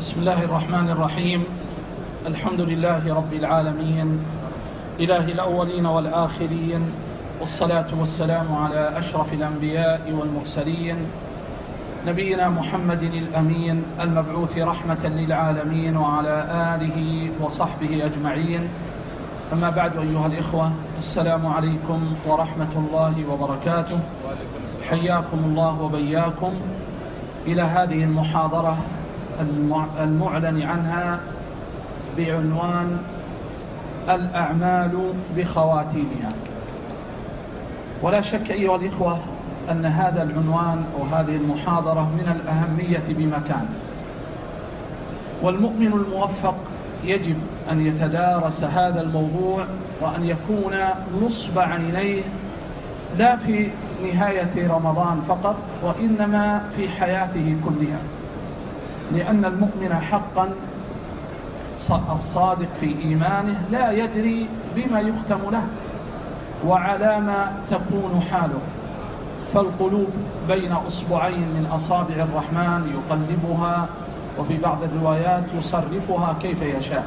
بسم الله الرحمن الرحيم. الحمد لله رب العالمين، إله الأولين والآخرين، والصلاة والسلام على أشرف الأنبياء والمرسلين، نبينا محمد الأمين المبعوث رحمة للعالمين، وعلى آله وصحبه أجمعين. أما بعد، أيها الإخوة، السلام عليكم ورحمة الله وبركاته. حياكم الله وبياكم إلى هذه المحاضرة المعلن عنها بعنوان الأعمال بخواتيمها. ولا شك أيها الإخوة أن هذا العنوان أو هذه المحاضرة من الأهمية بمكان، والمؤمن الموفق يجب أن يتدارس هذا الموضوع وأن يكون نصب عينيه، لا في نهاية رمضان فقط، وإنما في حياته كلها، لأن المؤمن حقا الصادق في إيمانه لا يدري بما يختم له وعلى ما تكون حاله، فالقلوب بين أصبعين من أصابع الرحمن يقلبها، وفي بعض الروايات يصرفها كيف يشاء.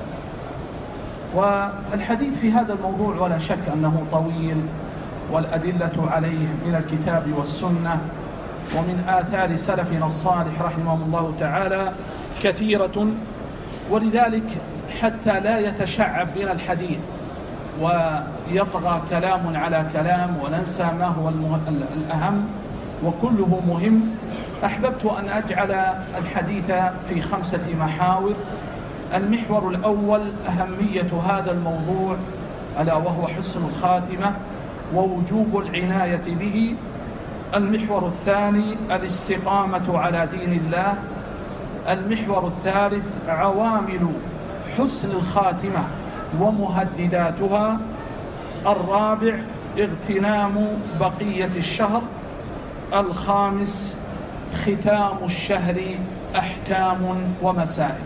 والحديث في هذا الموضوع ولا شك أنه طويل، والأدلة عليه من الكتاب والسنة ومن آثار سلفنا الصالح رحمه الله تعالى كثيرة، ولذلك حتى لا يتشعب بنا الحديث ويطغى كلام على كلام وننسى ما هو الأهم وكله مهم، أحببت أن أجعل الحديث في 5 محاور. المحور الأول أهمية هذا الموضوع، ألا وهو حسن الخاتمة ووجوب العناية به. المحور الثاني الاستقامة على دين الله. المحور الثالث عوامل حسن الخاتمة ومهدداتها. الرابع اغتنام بقية الشهر. الخامس ختام الشهر أحكام ومسائل.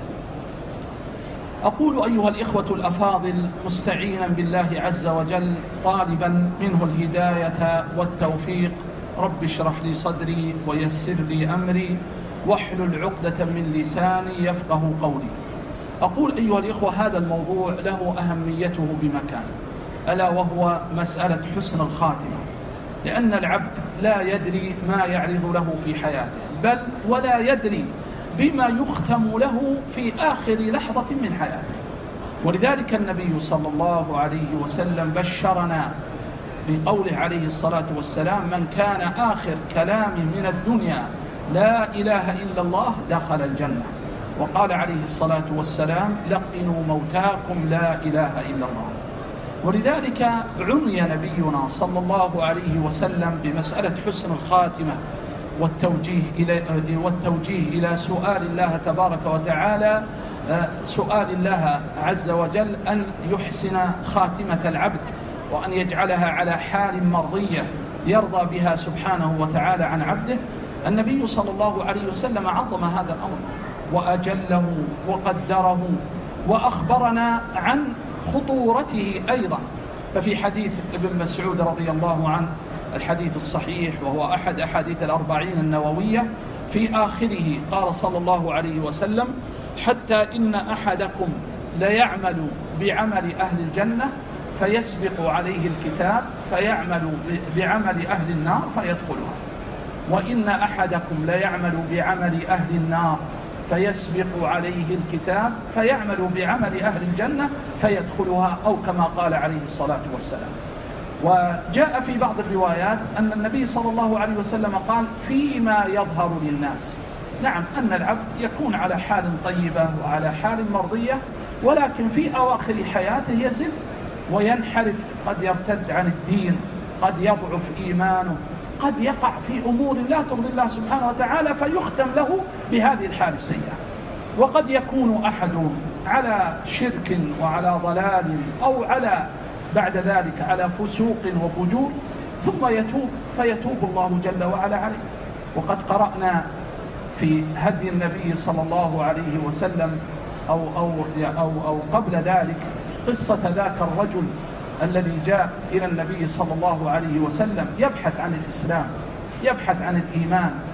أقول أيها الإخوة الأفاضل مستعينا بالله عز وجل، طالبا منه الهداية والتوفيق: رب اشرح لي صدري ويسر لي أمري واحلل عقدة من لساني يفقه قولي. أقول أيها الإخوة هذا الموضوع له أهميته بمكان، ألا وهو مسألة حسن الخاتمة، لأن العبد لا يدري ما يعرض له في حياته، بل ولا يدري بما يختم له في آخر لحظة من حياته. ولذلك النبي صلى الله عليه وسلم بشرنا بقوله عليه الصلاة والسلام: من كان آخر كلام من الدنيا لا إله إلا الله دخل الجنة. وقال عليه الصلاة والسلام: لقنوا موتاكم لا إله إلا الله. ولذلك عني نبينا صلى الله عليه وسلم بمسألة حسن الخاتمة والتوجيه إلى سؤال الله تبارك وتعالى، سؤال الله عز وجل أن يحسن خاتمة العبد وأن يجعلها على حال مرضية يرضى بها سبحانه وتعالى عن عبده. النبي صلى الله عليه وسلم عظم هذا الأمر وأجله وقدره وأخبرنا عن خطورته أيضا. ففي حديث ابن مسعود رضي الله عنه، الحديث الصحيح وهو أحد أحاديث 40 النووية، في آخره قال صلى الله عليه وسلم: حتى إن أحدكم ليعمل بعمل أهل الجنة فيسبق عليه الكتاب فيعمل بعمل أهل النار فيدخلها، وإن أحدكم ليعمل بعمل أهل النار فيسبق عليه الكتاب فيعمل بعمل أهل الجنة فيدخلها، أو كما قال عليه الصلاة والسلام. وجاء في بعض الروايات أن النبي صلى الله عليه وسلم قال: فيما يظهر للناس. نعم، أن العبد يكون على حال طيبة وعلى حال مرضية، ولكن في أواخر حياته يزل وينحرف، قد يرتد عن الدين، قد يضعف إيمانه، قد يقع في أمور لا ترضي الله سبحانه وتعالى فيختم له بهذه الحال السيئة. وقد يكون أحد على شرك وعلى ضلال، أو على بعد ذلك على فسوق وفجور، ثم يتوب فيتوب الله جل وعلا عليه. وقد قرأنا في هدي النبي صلى الله عليه وسلم أو قبل ذلك قصة ذاك الرجل الذي جاء إلى النبي صلى الله عليه وسلم يبحث عن الإسلام، يبحث عن الإيمان،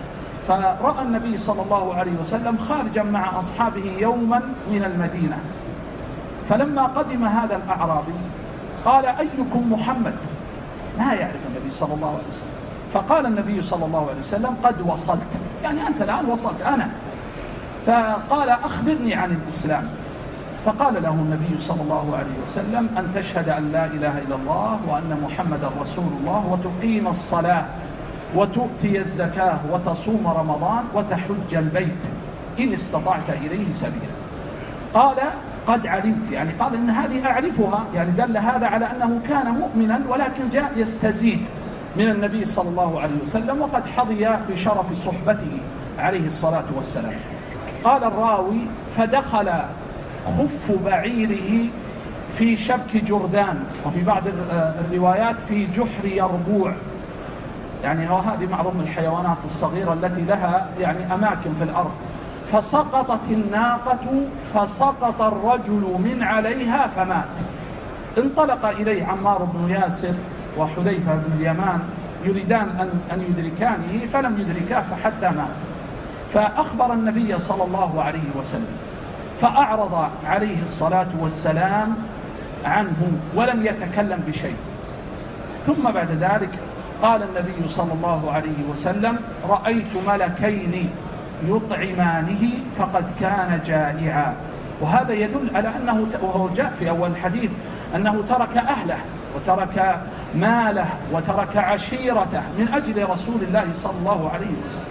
فرأى النبي صلى الله عليه وسلم خارجا مع أصحابه يوما من المدينة، فلما قدم هذا الأعرابي قال: أيكم محمد؟ ما يعرف النبي صلى الله عليه وسلم. فقال النبي صلى الله عليه وسلم: قد وصلت، يعني أنت الآن وصلت أنا. فقال: أخبرني عن الإسلام. فقال له النبي صلى الله عليه وسلم: أن تشهد أن لا إله إلا الله وأن محمدا رسول الله، وتقيم الصلاة، وتؤتي الزكاة، وتصوم رمضان، وتحج البيت إن استطعت إليه سبيلا. قال: قد علمت، يعني قال إن هذه أعرفها، يعني دل هذا على أنه كان مؤمنا ولكن جاء يستزيد من النبي صلى الله عليه وسلم، وقد حظي بشرف صحبته عليه الصلاة والسلام. قال الراوي: فدخل خف بعيره في شبك جردان، وفي بعض الروايات في جحر يربوع، يعني وهذه معظم الحيوانات الصغيرة التي لها يعني أماكن في الأرض. فسقطت الناقة فسقط الرجل من عليها فمات. انطلق إليه عمار بن ياسر وحذيفة بن اليمان يريدان أن يدركانه فلم يدركاه فحتى مات. فأخبر النبي صلى الله عليه وسلم، فأعرض عليه الصلاة والسلام عنه ولم يتكلم بشيء. ثم بعد ذلك قال النبي صلى الله عليه وسلم: رأيت ملكين يطعمانه فقد كان جائعا. وهذا يدل على أنه، وهو جاء في أول الحديث، أنه ترك أهله وترك ماله وترك عشيرته من أجل رسول الله صلى الله عليه وسلم.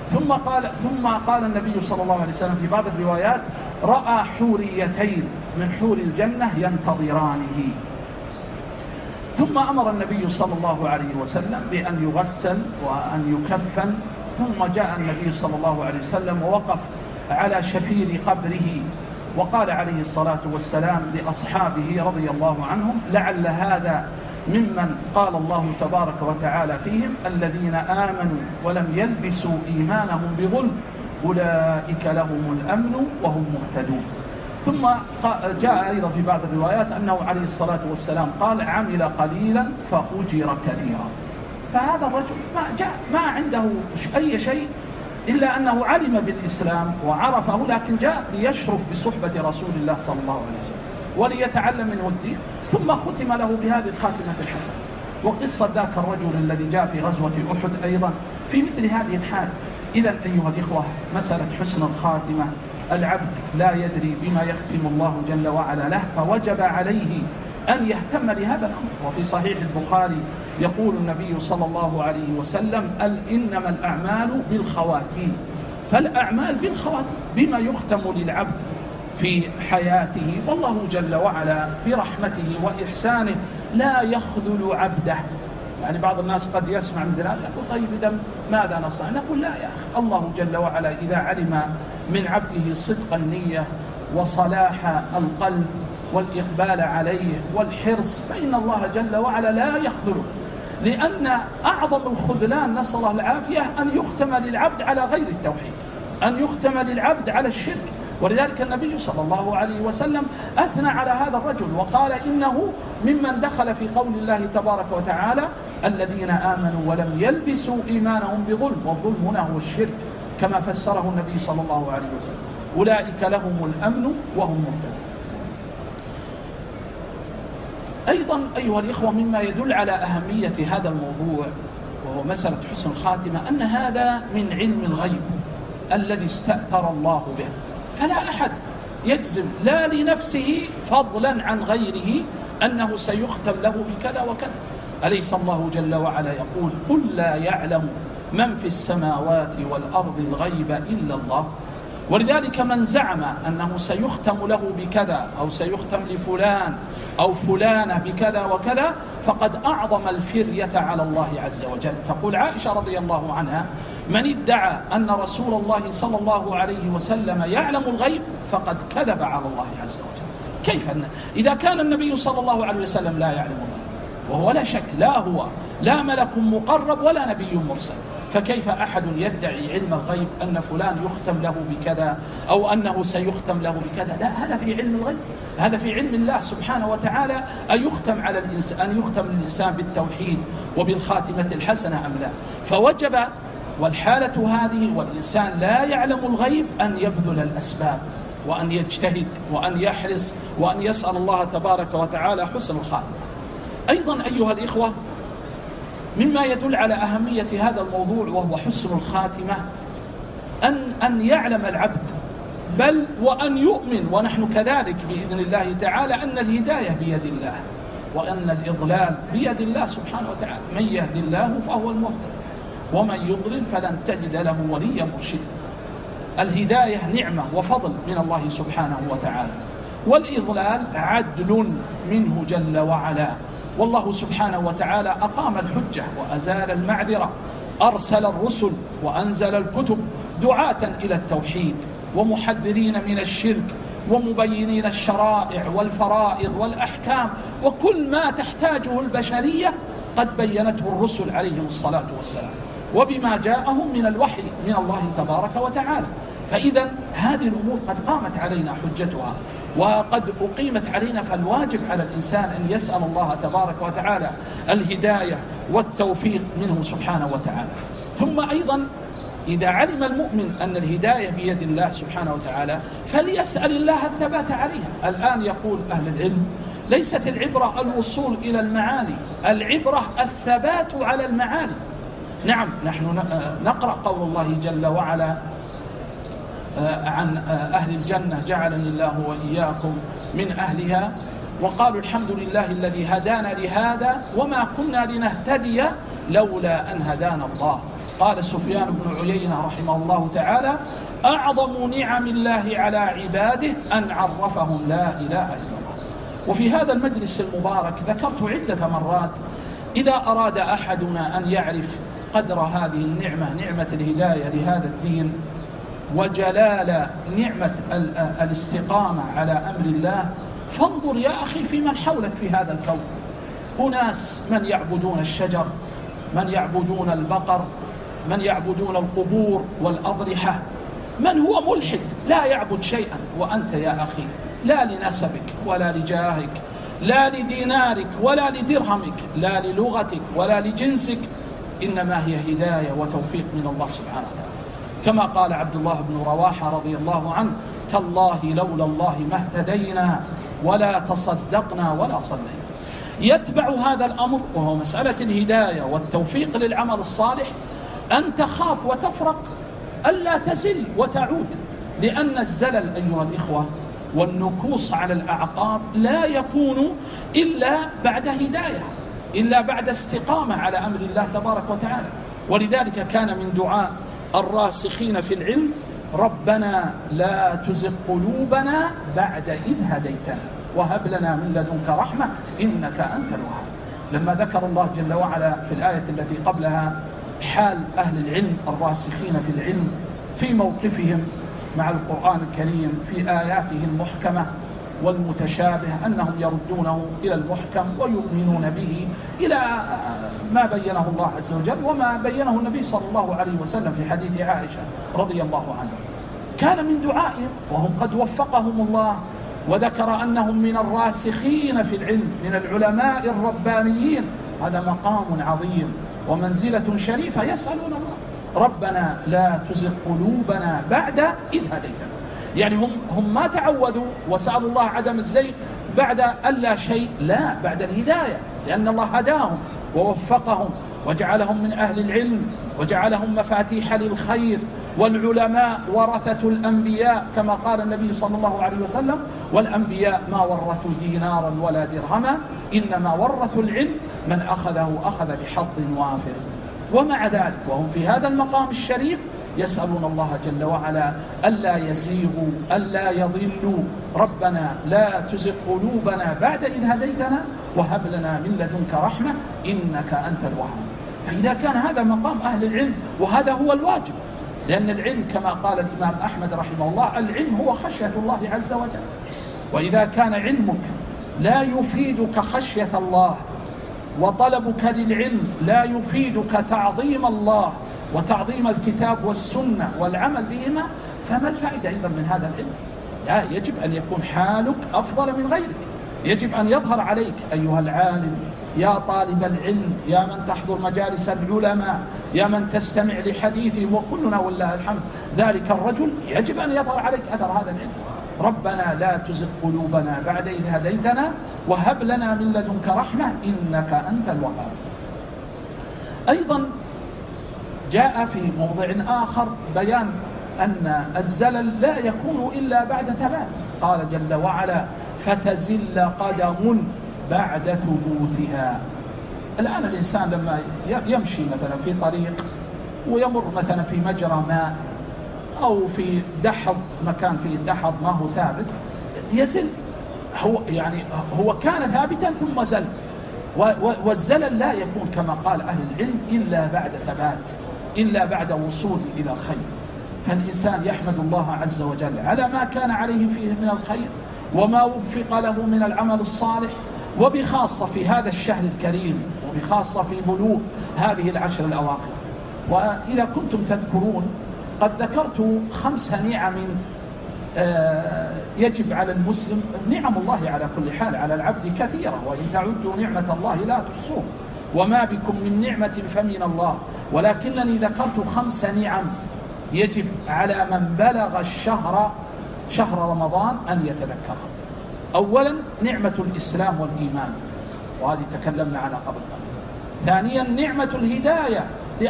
ثم قال النبي صلى الله عليه وسلم في بعض الروايات: رأى حوريتين من حور الجنة ينتظرانه. ثم أمر النبي صلى الله عليه وسلم بأن يغسل وأن يكفن. ثم جاء النبي صلى الله عليه وسلم ووقف على شفير قبره، وقال عليه الصلاة والسلام لأصحابه رضي الله عنهم: لعل هذا ممن قال الله تبارك وتعالى فيهم: الذين آمنوا ولم يلبسوا إيمانهم بظلم أولئك لهم الأمن وهم مهتدون. ثم جاء أيضا في بعض الروايات أنه عليه الصلاة والسلام قال: عمل قليلا فأجر كثيرا. فهذا الرجل ما عنده أي شيء إلا أنه علم بالإسلام وعرفه، لكن جاء ليشرف بصحبة رسول الله صلى الله عليه وسلم وليتعلم منه الدين. ثم ختم له بهذه الخاتمة الحسنة. وقصة ذاك الرجل الذي جاء في غزوة أحد أيضا في مثل هذه الحال. إذن أيها الإخوة، مسألة حسن الخاتمة، العبد لا يدري بما يختم الله جل وعلا له، فوجب عليه أن يهتم لهذا الأمر. وفي صحيح البخاري يقول النبي صلى الله عليه وسلم: إنما الأعمال بالخواتيم. فالأعمال بالخواتيم، بما يختم للعبد في حياته. والله جل وعلا برحمته وإحسانه لا يخذل عبده. يعني بعض الناس قد يسمع من ذلك يقول: طيب إذا ماذا نصنع؟ نقول: لا يا أخي، الله جل وعلا إذا علم من عبده صدق النية وصلاح القلب والإقبال عليه والحرص، فإن الله جل وعلا لا يخذله. لأن أعظم الخذلان، نسأل الله العافية، أن يختم للعبد على غير التوحيد، أن يختم للعبد على الشرك. ولذلك النبي صلى الله عليه وسلم أثنى على هذا الرجل وقال: إنه ممن دخل في قول الله تبارك وتعالى: الذين آمنوا ولم يلبسوا إيمانهم بظلم. والظلم هنا هو الشرك كما فسره النبي صلى الله عليه وسلم: أولئك لهم الأمن وهم مهتدون. أيضا أيها الإخوة، مما يدل على أهمية هذا الموضوع وهو مسألة حسن الخاتمة، أن هذا من علم الغيب الذي استأثر الله به. فلا أحد يجزم لا لنفسه فضلا عن غيره أنه سيختم له بكذا وكذا. أليس الله جل وعلا يقول: قل لا يعلم من في السماوات والأرض الغيب إلا الله. ولذلك من زعم أنه سيختم له بكذا أو سيختم لفلان أو فلانة بكذا وكذا فقد أعظم الفرية على الله عز وجل. تقول عائشة رضي الله عنها: من ادعى أن رسول الله صلى الله عليه وسلم يعلم الغيب فقد كذب على الله عز وجل. كيف إذا كان النبي صلى الله عليه وسلم لا يعلم الغيب، وهو لا شك لا هو لا ملك مقرب ولا نبي مرسل، فكيف أحد يدعي علم الغيب أن فلان يختم له بكذا أو أنه سيختم له بكذا؟ لا، هذا في علم الغيب، هذا في علم الله سبحانه وتعالى أن يختم على الإنسان، أن يختم الإنسان بالتوحيد وبالخاتمة الحسنة أم لا. فوجب والحالة هذه والإنسان لا يعلم الغيب أن يبذل الأسباب وأن يجتهد وأن يحرص وأن يسأل الله تبارك وتعالى حسن الخاتمة. أيضا أيها الإخوة، مما يدل على أهمية هذا الموضوع وهو حسن الخاتمة أن يعلم العبد بل وأن يؤمن، ونحن كذلك بإذن الله تعالى، أن الهداية بيد الله وأن الإضلال بيد الله سبحانه وتعالى. من يهد الله فهو المهتد ومن يضلل فلن تجد له وليا مرشدا. الهداية نعمة وفضل من الله سبحانه وتعالى، والإضلال عدل منه جل وعلا. والله سبحانه وتعالى أقام الحجة وأزال المعذرة، أرسل الرسل وأنزل الكتب دعاة إلى التوحيد ومحذرين من الشرك ومبينين الشرائع والفرائض والأحكام، وكل ما تحتاجه البشرية قد بينته الرسل عليهم الصلاة والسلام، وبما جاءهم من الوحي من الله تبارك وتعالى. فإذا هذه الأمور قد قامت علينا حجتها وقد أقيمت علينا، فالواجب على الإنسان أن يسأل الله تبارك وتعالى الهداية والتوفيق منه سبحانه وتعالى. ثم أيضا إذا علم المؤمن أن الهداية بيد الله سبحانه وتعالى فليسأل الله الثبات عليها. الآن يقول أهل العلم ليست العبرة الوصول إلى المعالي، العبرة الثبات على المعالي. نعم، نحن نقرأ قول الله جل وعلا عن أهل الجنة جعلني الله وإياكم من أهلها، وقالوا الحمد لله الذي هدانا لهذا وما كنا لنهتدي لولا أن هدانا الله. قال سفيان بن عيينة رحمه الله تعالى: أعظم نعم الله على عباده أن عرفهم لا إله إلا الله. وفي هذا المجلس المبارك ذكرت عدة مرات إذا أراد أحدنا أن يعرف قدر هذه النعمة، نعمة الهداية لهذا الدين، وجلال نعمة الاستقامة على أمر الله، فانظر يا أخي في من حولك في هذا الكون. أناس من يعبدون الشجر، من يعبدون البقر، من يعبدون القبور والأضرحة، من هو ملحد لا يعبد شيئا، وأنت يا أخي لا لنسبك ولا لجاهك لا لدينارك ولا لدرهمك لا للغتك ولا لجنسك، إنما هي هداية وتوفيق من الله سبحانه وتعالى. كما قال عبد الله بن رواحة رضي الله عنه: تالله لولا الله ما اهتدينا ولا تصدقنا ولا صلينا. يتبع هذا الأمر وهو مسألة الهداية والتوفيق للعمل الصالح أن تخاف وتفرق ألا تزل وتعود، لأن الزلل أيها الإخوة والنكوص على الأعقاب لا يكون إلا بعد هداية، إلا بعد استقامة على أمر الله تبارك وتعالى. ولذلك كان من دعاء الراسخين في العلم: ربنا لا تزغ قلوبنا بعد إذ هديتنا وهب لنا من لدنك رحمة إنك أنت الوهاب. لما ذكر الله جل وعلا في الآية التي قبلها حال أهل العلم الراسخين في العلم في موقفهم مع القرآن الكريم في آياته المحكمة والمتشابه، أنهم يردونه إلى المحكم ويؤمنون به إلى ما بينه الله عز وجل وما بينه النبي صلى الله عليه وسلم في حديث عائشة رضي الله عنها. كان من دعائهم وهم قد وفقهم الله وذكر أنهم من الراسخين في العلم من العلماء الربانيين، هذا مقام عظيم ومنزلة شريفة، يسألون الله: ربنا لا تزغ قلوبنا بعد إذ هديتنا. يعني هم ما تعودوا وسألوا الله عدم الزيغ بعد ألا شيء، لا، بعد الهداية، لأن الله هداهم ووفقهم وجعلهم من أهل العلم وجعلهم مفاتيح للخير. والعلماء ورثة الأنبياء كما قال النبي صلى الله عليه وسلم: والأنبياء ما ورثوا دينارا ولا درهما إنما ورثوا العلم من أخذه أخذ بحظ وافر. ومع ذلك وهم في هذا المقام الشريف يسألون الله جل وعلا ألا يزيغوا ألا يضلوا: ربنا لا تزغ قلوبنا بعد إذ هديتنا وهب لنا من لدنك رحمة إنك أنت الوهاب. فإذا كان هذا مقام أهل العلم وهذا هو الواجب، لأن العلم كما قال الإمام أحمد رحمه الله: العلم هو خشية الله عز وجل. وإذا كان علمك لا يفيدك خشية الله وطلبك للعلم لا يفيدك تعظيم الله وتعظيم الكتاب والسنة والعمل بهما، فما الفائدة أيضا من هذا العلم؟ لا، يجب أن يكون حالك أفضل من غيرك. يجب أن يظهر عليك أيها العالم، يا طالب العلم، يا من تحضر مجالس العلماء، يا من تستمع لحديثهم، وكلنا والله الحمد ذلك الرجل يجب أن يظهر عليك أثر هذا العلم. ربنا لا تزغ قلوبنا بعد إذ هديتنا وهب لنا من لدنك رحمة إنك أنت الوهاب. أيضا جاء في موضع آخر بيان أن الزلل لا يكون إلا بعد ثبات. قال جل وعلا فتزل قدم بعد ثبوتها. الآن الإنسان لما يمشي مثلا في طريق ويمر مثلا في مجرى ماء أو في دحض، مكان فيه دحض ما هو ثابت، يزل. هو كان ثابتا ثم زل، والزلل لا يكون كما قال أهل العلم إلا بعد ثبات، إلا بعد وصول إلى الخير. فالإنسان يحمد الله عز وجل على ما كان عليه فيه من الخير وما وفق له من العمل الصالح، وبخاصة في هذا الشهر الكريم، وبخاصة في بلوغ هذه العشر الأواخر. وإذا كنتم تذكرون قد ذكرت 5 نعم يجب على المسلم. نعم الله على كل حال على العبد كثيرة، وإن تعدوا نعمة الله لا تحصوها، وما بكم من نعمة فمن الله. ولكنني ذكرت 5 نعم يجب على من بلغ الشهر، شهر رمضان، أن يتذكرها. أولا نعمة الإسلام والإيمان، وهذه تكلمنا عنها قبل قليل. ثانيا نعمة الهداية،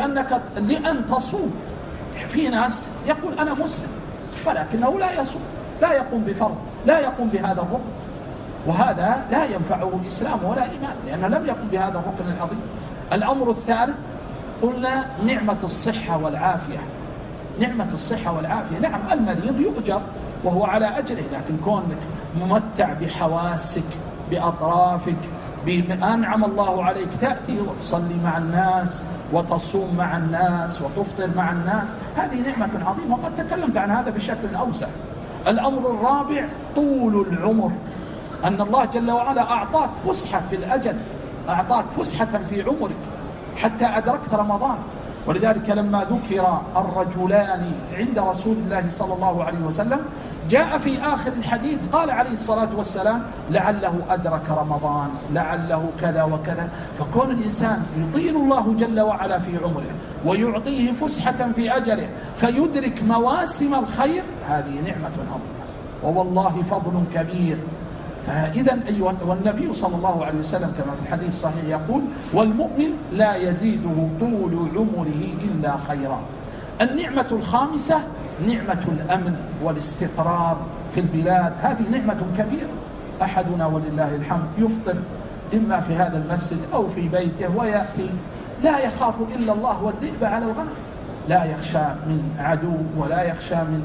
لأن تصوم. في ناس يقول أنا مسلم ولكنه لا يصوم، لا يقوم بفرض، لا يقوم بهذا الركن، وهذا لا ينفعه الإسلام ولا إيمان، لأنه لم يقوم بهذا الركن العظيم. الأمر الثالث قلنا نعمة الصحة والعافية. نعمة الصحة والعافية، نعم المريض يؤجر وهو على أجره، لكن كونك ممتع بحواسك بأطرافك بأنعم الله عليك، تأتي وتصلي مع الناس وتصوم مع الناس وتفطر مع الناس، هذه نعمة عظيمة، وقد تكلمت عن هذا بشكل أوسع. الأمر الرابع طول العمر، أن الله جل وعلا أعطاك فسحة في الأجل، أعطاك فسحة في عمرك حتى أدركت رمضان. ولذلك لما ذكر الرجلان عند رسول الله صلى الله عليه وسلم جاء في آخر الحديث قال عليه الصلاة والسلام لعله أدرك رمضان، لعله كذا وكذا. فكون الإنسان يطيل الله جل وعلا في عمره ويعطيه فسحة في أجله فيدرك مواسم الخير، هذه نعمة عظيمة ووالله فضل كبير. فإذا أيها، والنبي صلى الله عليه وسلم كما في الحديث الصحيح يقول والمؤمن لا يزيده طول عمره إلا خيرا. النعمة الخامسة نعمة الأمن والاستقرار في البلاد، هذه نعمة كبيرة. أحدنا ولله الحمد يفطر إما في هذا المسجد أو في بيته ويأتي لا يخاف إلا الله والذئب على الغنم، لا يخشى من عدو ولا يخشى من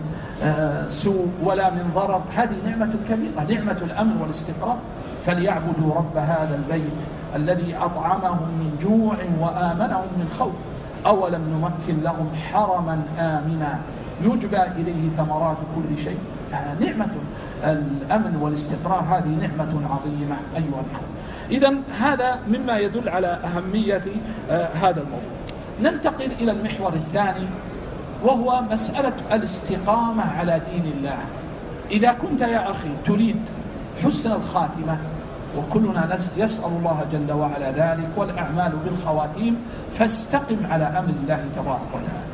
سوء ولا من ضرر. هذه نعمة كبيرة، نعمة الأمن والاستقرار. فليعبدوا رب هذا البيت الذي أطعمهم من جوع وآمنهم من خوف، أولم نمكن لهم حرما آمنا يجبى إليه ثمرات كل شيء. نعمة الأمن والاستقرار هذه نعمة عظيمة أيها الأخوة. إذن هذا مما يدل على أهمية هذا الموضوع. ننتقل إلى المحور الثاني وهو مسألة الاستقامة على دين الله. إذا كنت يا أخي تريد حسن الخاتمة، وكلنا يسأل الله جل وعلا ذلك، والأعمال بالخواتيم، فاستقم على أمر الله تبارك وتعالى.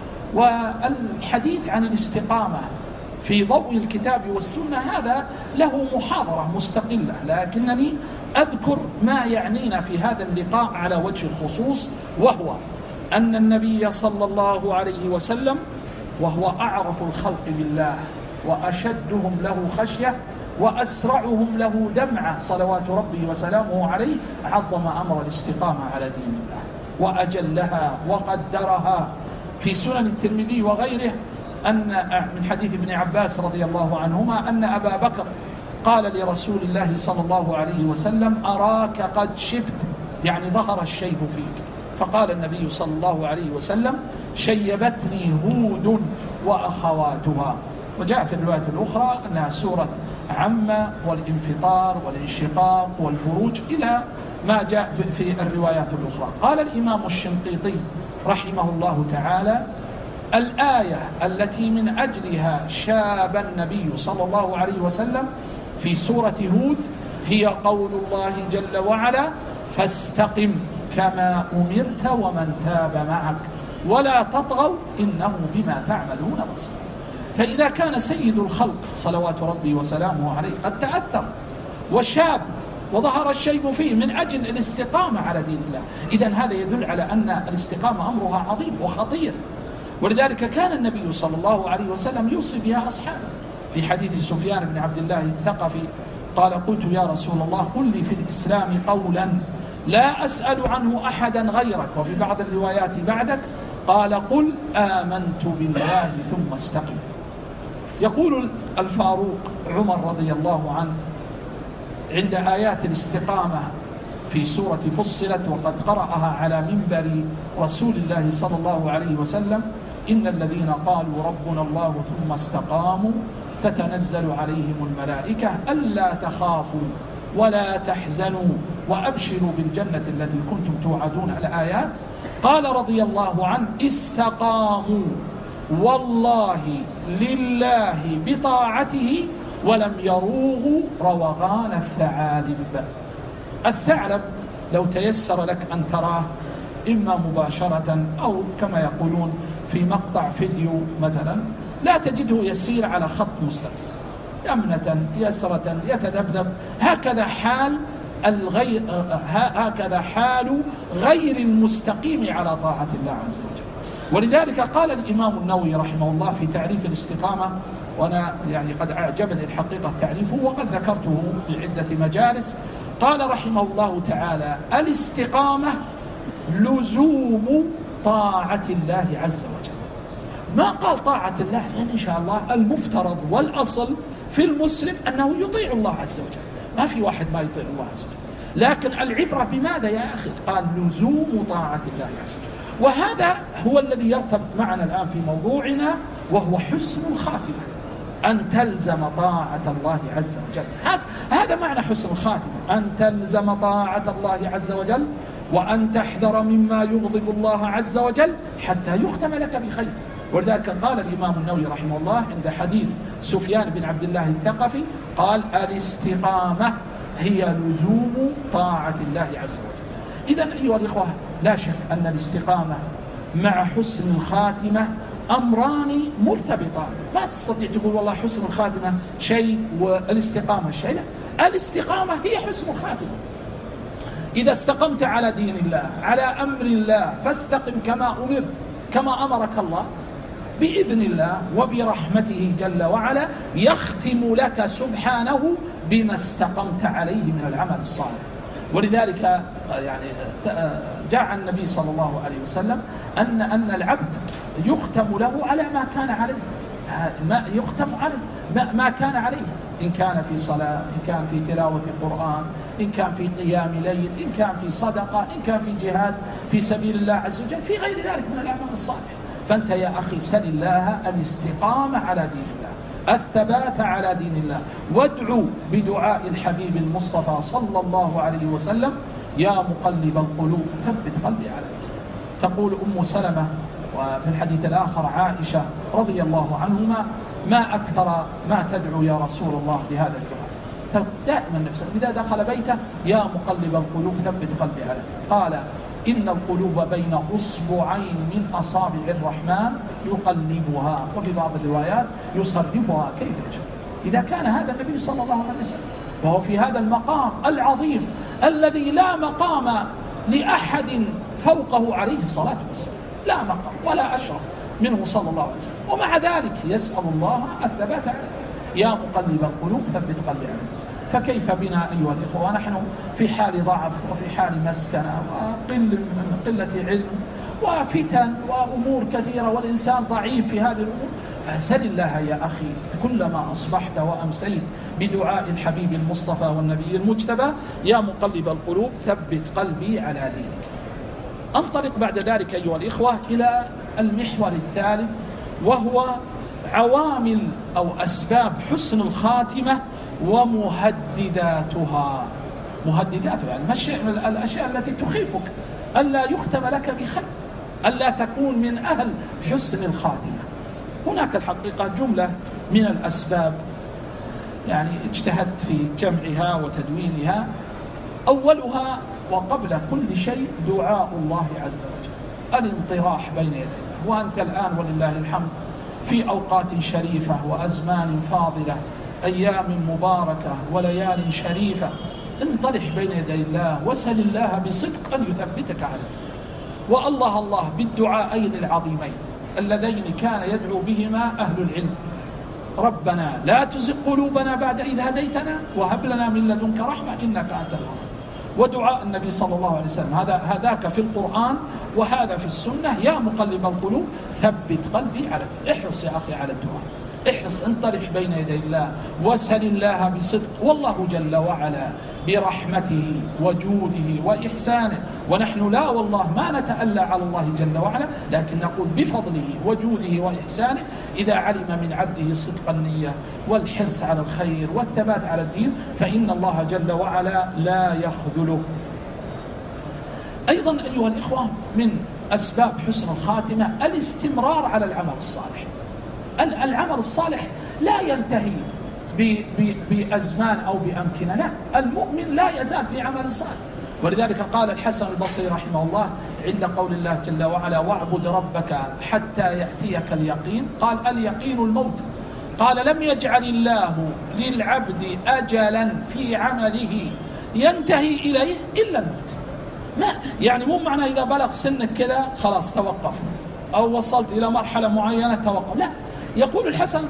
والحديث عن الاستقامة في ضوء الكتاب والسنة هذا له محاضرة مستقلة، لكنني أذكر ما يعنينا في هذا اللقاء على وجه الخصوص، وهو أن النبي صلى الله عليه وسلم وهو أعرف الخلق بالله وأشدهم له خشية وأسرعهم له دمعة صلوات ربي وسلامه عليه، عظم أمر الاستقامة على دين الله وأجلها وقدرها في سنن الترمذي وغيره، أن من حديث ابن عباس رضي الله عنهما أن أبا بكر قال لرسول الله صلى الله عليه وسلم أراك قد شبت، يعني ظهر الشيب فيك. فقال النبي صلى الله عليه وسلم شيبتني هود وأخواتها. وجاء في الرواية الأخرى أنها سورة عم والانفطار والانشقاق والفروج إلى ما جاء في الروايات الأخرى. قال الإمام الشنقيطي رحمه الله تعالى الآية التي من أجلها شاب النبي صلى الله عليه وسلم في سورة هود هي قول الله جل وعلا: فاستقم كما أمرت ومن تاب معك ولا تطغوا إنه بما تعملون بصير. فإذا كان سيد الخلق صلوات ربي وسلامه عليه قد تأثر وشاب وظهر الشيب فيه من أجل الاستقامة على دين الله، إذن هذا يدل على أن الاستقامة أمرها عظيم وخطير. ولذلك كان النبي صلى الله عليه وسلم يوصي بها أصحابه. في حديث سفيان بن عبد الله الثقفي قال: قلت يا رسول الله قل لي في الإسلام قولا لا أسأل عنه أحدا غيرك، وفي بعض الروايات بعدك، قال: قل آمنت بالله ثم استقم. يقول الفاروق عمر رضي الله عنه عند آيات الاستقامة في سورة فصلت وقد قرأها على منبر رسول الله صلى الله عليه وسلم: إن الذين قالوا ربنا الله ثم استقاموا تتنزل عليهم الملائكة ألا تخافوا ولا تحزنوا وأبشروا بالجنة التي كنتم توعدون. الآيات قال رضي الله عنه: استقاموا والله لله بطاعته ولم يروغوا روغان الثعالب. الثعلب لو تيسر لك أن تراه إما مباشرة أو كما يقولون في مقطع فيديو مثلا، لا تجده يسير على خط مستقيم، يمنة يسرة يتذبذب، هكذا حال غير المستقيم على طاعة الله عز وجل. ولذلك قال الإمام النووي رحمه الله في تعريف الاستقامة، وأنا يعني قد أعجبني الحقيقة تعريفه وقد ذكرته في عدة مجالس، قال رحمه الله تعالى: الاستقامة لزوم طاعة الله عز وجل. ما قال طاعة الله، يعني إن شاء الله المفترض والأصل في المسلم أنه يطيع الله عز وجل، ما في واحد ما يطيع الله عز وجل، لكن العبرة بماذا يا أخي؟ قال لزوم طاعة الله عز وجل. وهذا هو الذي يرتبط معنا الآن في موضوعنا، وهو حسن الخاتمة، أن تلزم طاعة الله عز وجل. هذا معنى حسن الخاتمة، أن تلزم طاعة الله عز وجل وأن تحذر مما يغضب الله عز وجل حتى يختم لك بخير. ولذلك قال الإمام النووي رحمه الله عند حديث سفيان بن عبد الله الثقفي قال: الاستقامة هي لزوم طاعة الله عز وجل. إذن أيها الإخوة، لا شك أن الاستقامة مع حسن الخاتمة أمران مرتبطان. ما تستطيع تقول والله حسن الخاتمة شيء والاستقامة شيء، لا، الاستقامة هي حسن الخاتمة. إذا استقمت على دين الله على أمر الله فاستقم كما أمرت، كما أمرك الله، بإذن الله وبرحمته جل وعلا يختم لك سبحانه بما استقمت عليه من العمل الصالح. ولذلك يعني جاء عن النبي صلى الله عليه وسلم أن العبد يختم له على ما كان عليه، ما يختم عليه ما كان عليه، إن كان في صلاة، إن كان في تلاوة القرآن، إن كان في قيام ليل، إن كان في صدقة، إن كان في جهاد في سبيل الله عز وجل، في غير ذلك من الأعمال الصالحة. فأنت يا أخي سل الله الاستقامة على دين الله، الثبات على دين الله، وادعو بدعاء الحبيب المصطفى صلى الله عليه وسلم: يا مقلب القلوب ثبت قلبي على دينك. تقول أم سلمة وفي الحديث الآخر عائشة رضي الله عنهما: ما أكثر ما تدعو يا رسول الله بهذا الدعاء. دائما نفسه إذا دخل بيته: يا مقلب القلوب ثبت قلبي على دينك. قال: إن القلوب بين أصبعين من أصابع الرحمن يقلبها، وفي بعض الروايات يصرفها كيف يشاء. إذا كان هذا النبي صلى الله عليه وسلم وهو في هذا المقام العظيم الذي لا مقام لأحد فوقه عليه الصلاة والسلام، لا مقام ولا أشرف منه صلى الله عليه وسلم، ومع ذلك يسأل الله الثبات عليه: يا مقلب القلوب ثبت قلبي عليه. فكيف بنا أيها الإخوة ونحن في حال ضعف وفي حال مسكنة وقلة علم وفتن وأمور كثيرة والإنسان ضعيف في هذه الأمور؟ فسل الله يا أخي كلما أصبحت وأمسيت بدعاء الحبيب المصطفى والنبي المجتبى: يا مقلب القلوب ثبت قلبي على دينك. أنطلق بعد ذلك أيها الإخوة إلى المحور الثالث، وهو عوامل أو أسباب حسن الخاتمة ومهدداتها. مهدداتها يعني الأشياء التي تخيفك ألا يختم لك بخير، ألا تكون من أهل حسن الخاتمة. هناك الحقيقة جملة من الأسباب يعني اجتهدت في جمعها وتدوينها. أولها وقبل كل شيء دعاء الله عز وجل، الانطراح بين يديه. وأنت الآن ولله الحمد في أوقات شريفة وأزمان فاضلة، أيام مباركة وليال شريفة، انطرح بين يدي الله وسل الله بصدق أن يثبتك عليه. والله الله بالدعاءين العظيمين اللذين كان يدعو بهما أهل العلم: ربنا لا تزغ قلوبنا بعد إذ هديتنا وهب لنا من لدنك رحمة إنك أنت الوهاب. ودعاء النبي صلى الله عليه وسلم هذاك في القرآن وهذا في السنة: يا مقلب القلوب ثبت قلبي عليك. احرص يا أخي على الدعاء، احرص، انطرح بين يدي الله واسأل الله بصدق. والله جل وعلا برحمته وجوده وإحسانه، ونحن لا والله ما نتألى على الله جل وعلا، لكن نقول بفضله وجوده وإحسانه إذا علم من عبده صدق النية والحرص على الخير والثبات على الدين فإن الله جل وعلا لا يخذله. أيضا أيها الإخوة من أسباب حسن الخاتمة الاستمرار على العمل الصالح. العمل الصالح لا ينتهي بأزمان أو بأمكنة، لا، المؤمن لا يزال في عمل صالح. ولذلك قال الحسن البصري رحمه الله عند قول الله جل وعلا: واعبد ربك حتى يأتيك اليقين. قال: اليقين الموت. قال: لم يجعل الله للعبد أجلا في عمله ينتهي إليه إلا الموت. ما يعني مو معنى إذا بلغ سنك كذا خلاص توقف، أو وصلت إلى مرحلة معينة توقف، لا. يقول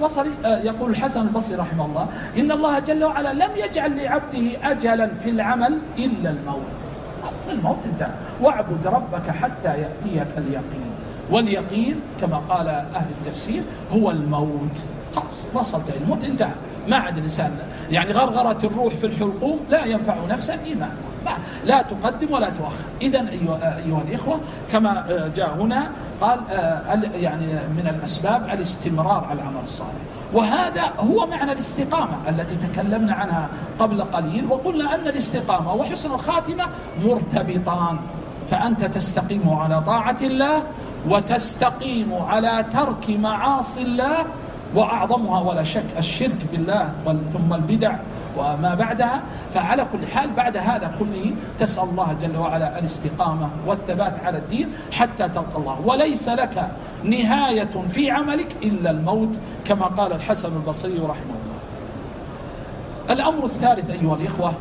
الحسن البصري رحمه الله: إن الله جل وعلا لم يجعل لعبده أجلا في العمل إلا الموت. الموت انتهى. واعبد ربك حتى يأتيك اليقين. واليقين كما قال أهل التفسير هو الموت. خلاص وصلت الموت انتهى، ما عاد الإنسان يعني غرغرة الروح في الحلقوم لا ينفع نفسا إيمان، لا تقدم ولا تؤخر. إذن أيها الإخوة كما جاء هنا قال يعني من الأسباب الاستمرار على العمل الصالح، وهذا هو معنى الاستقامة التي تكلمنا عنها قبل قليل، وقلنا أن الاستقامة وحسن الخاتمة مرتبطان. فأنت تستقيم على طاعة الله وتستقيم على ترك معاصي الله، وأعظمها ولا شك الشرك بالله ثم البدع وما بعدها. فعلى كل حال بعد هذا كله تسأل الله جل وعلا الاستقامة والثبات على الدين حتى تلقى الله، وليس لك نهاية في عملك إلا الموت كما قال الحسن البصري رحمه الله. الأمر الثالث أيها الإخوة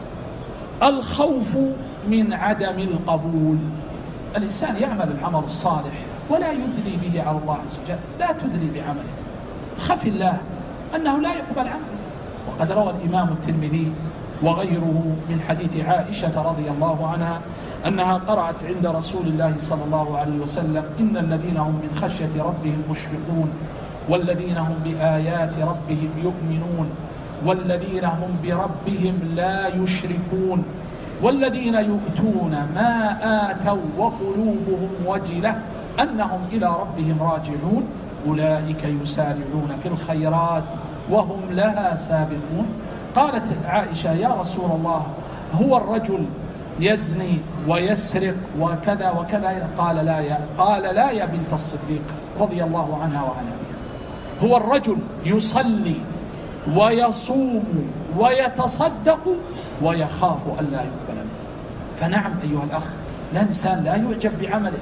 الخوف من عدم القبول. الإنسان يعمل العمل الصالح ولا يدري به على الله عز وجل، لا تدري بعمله، خف الله أنه لا يقبل عمله. وقد روى الإمام الترمذي وغيره من حديث عائشة رضي الله عنها أنها قرأت عند رسول الله صلى الله عليه وسلم: إن الذين هم من خشية ربهم مشفقون والذين هم بآيات ربهم يؤمنون والذين هم بربهم لا يشركون والذين يؤتون ما آتوا وقلوبهم وجلة أنهم إلى ربهم راجعون أولئك يسارعون في الخيرات وهم لها سابقون. قالت عائشة: يا رسول الله هو الرجل يزني ويسرق وكذا وكذا؟ قال لا يا بنت الصديق رضي الله عنها وعن أبيها، هو الرجل يصلي ويصوم ويتصدق ويخاف ألا يقبل منه. فنعم أيها الأخ، الإنسان لا يعجب بعمله،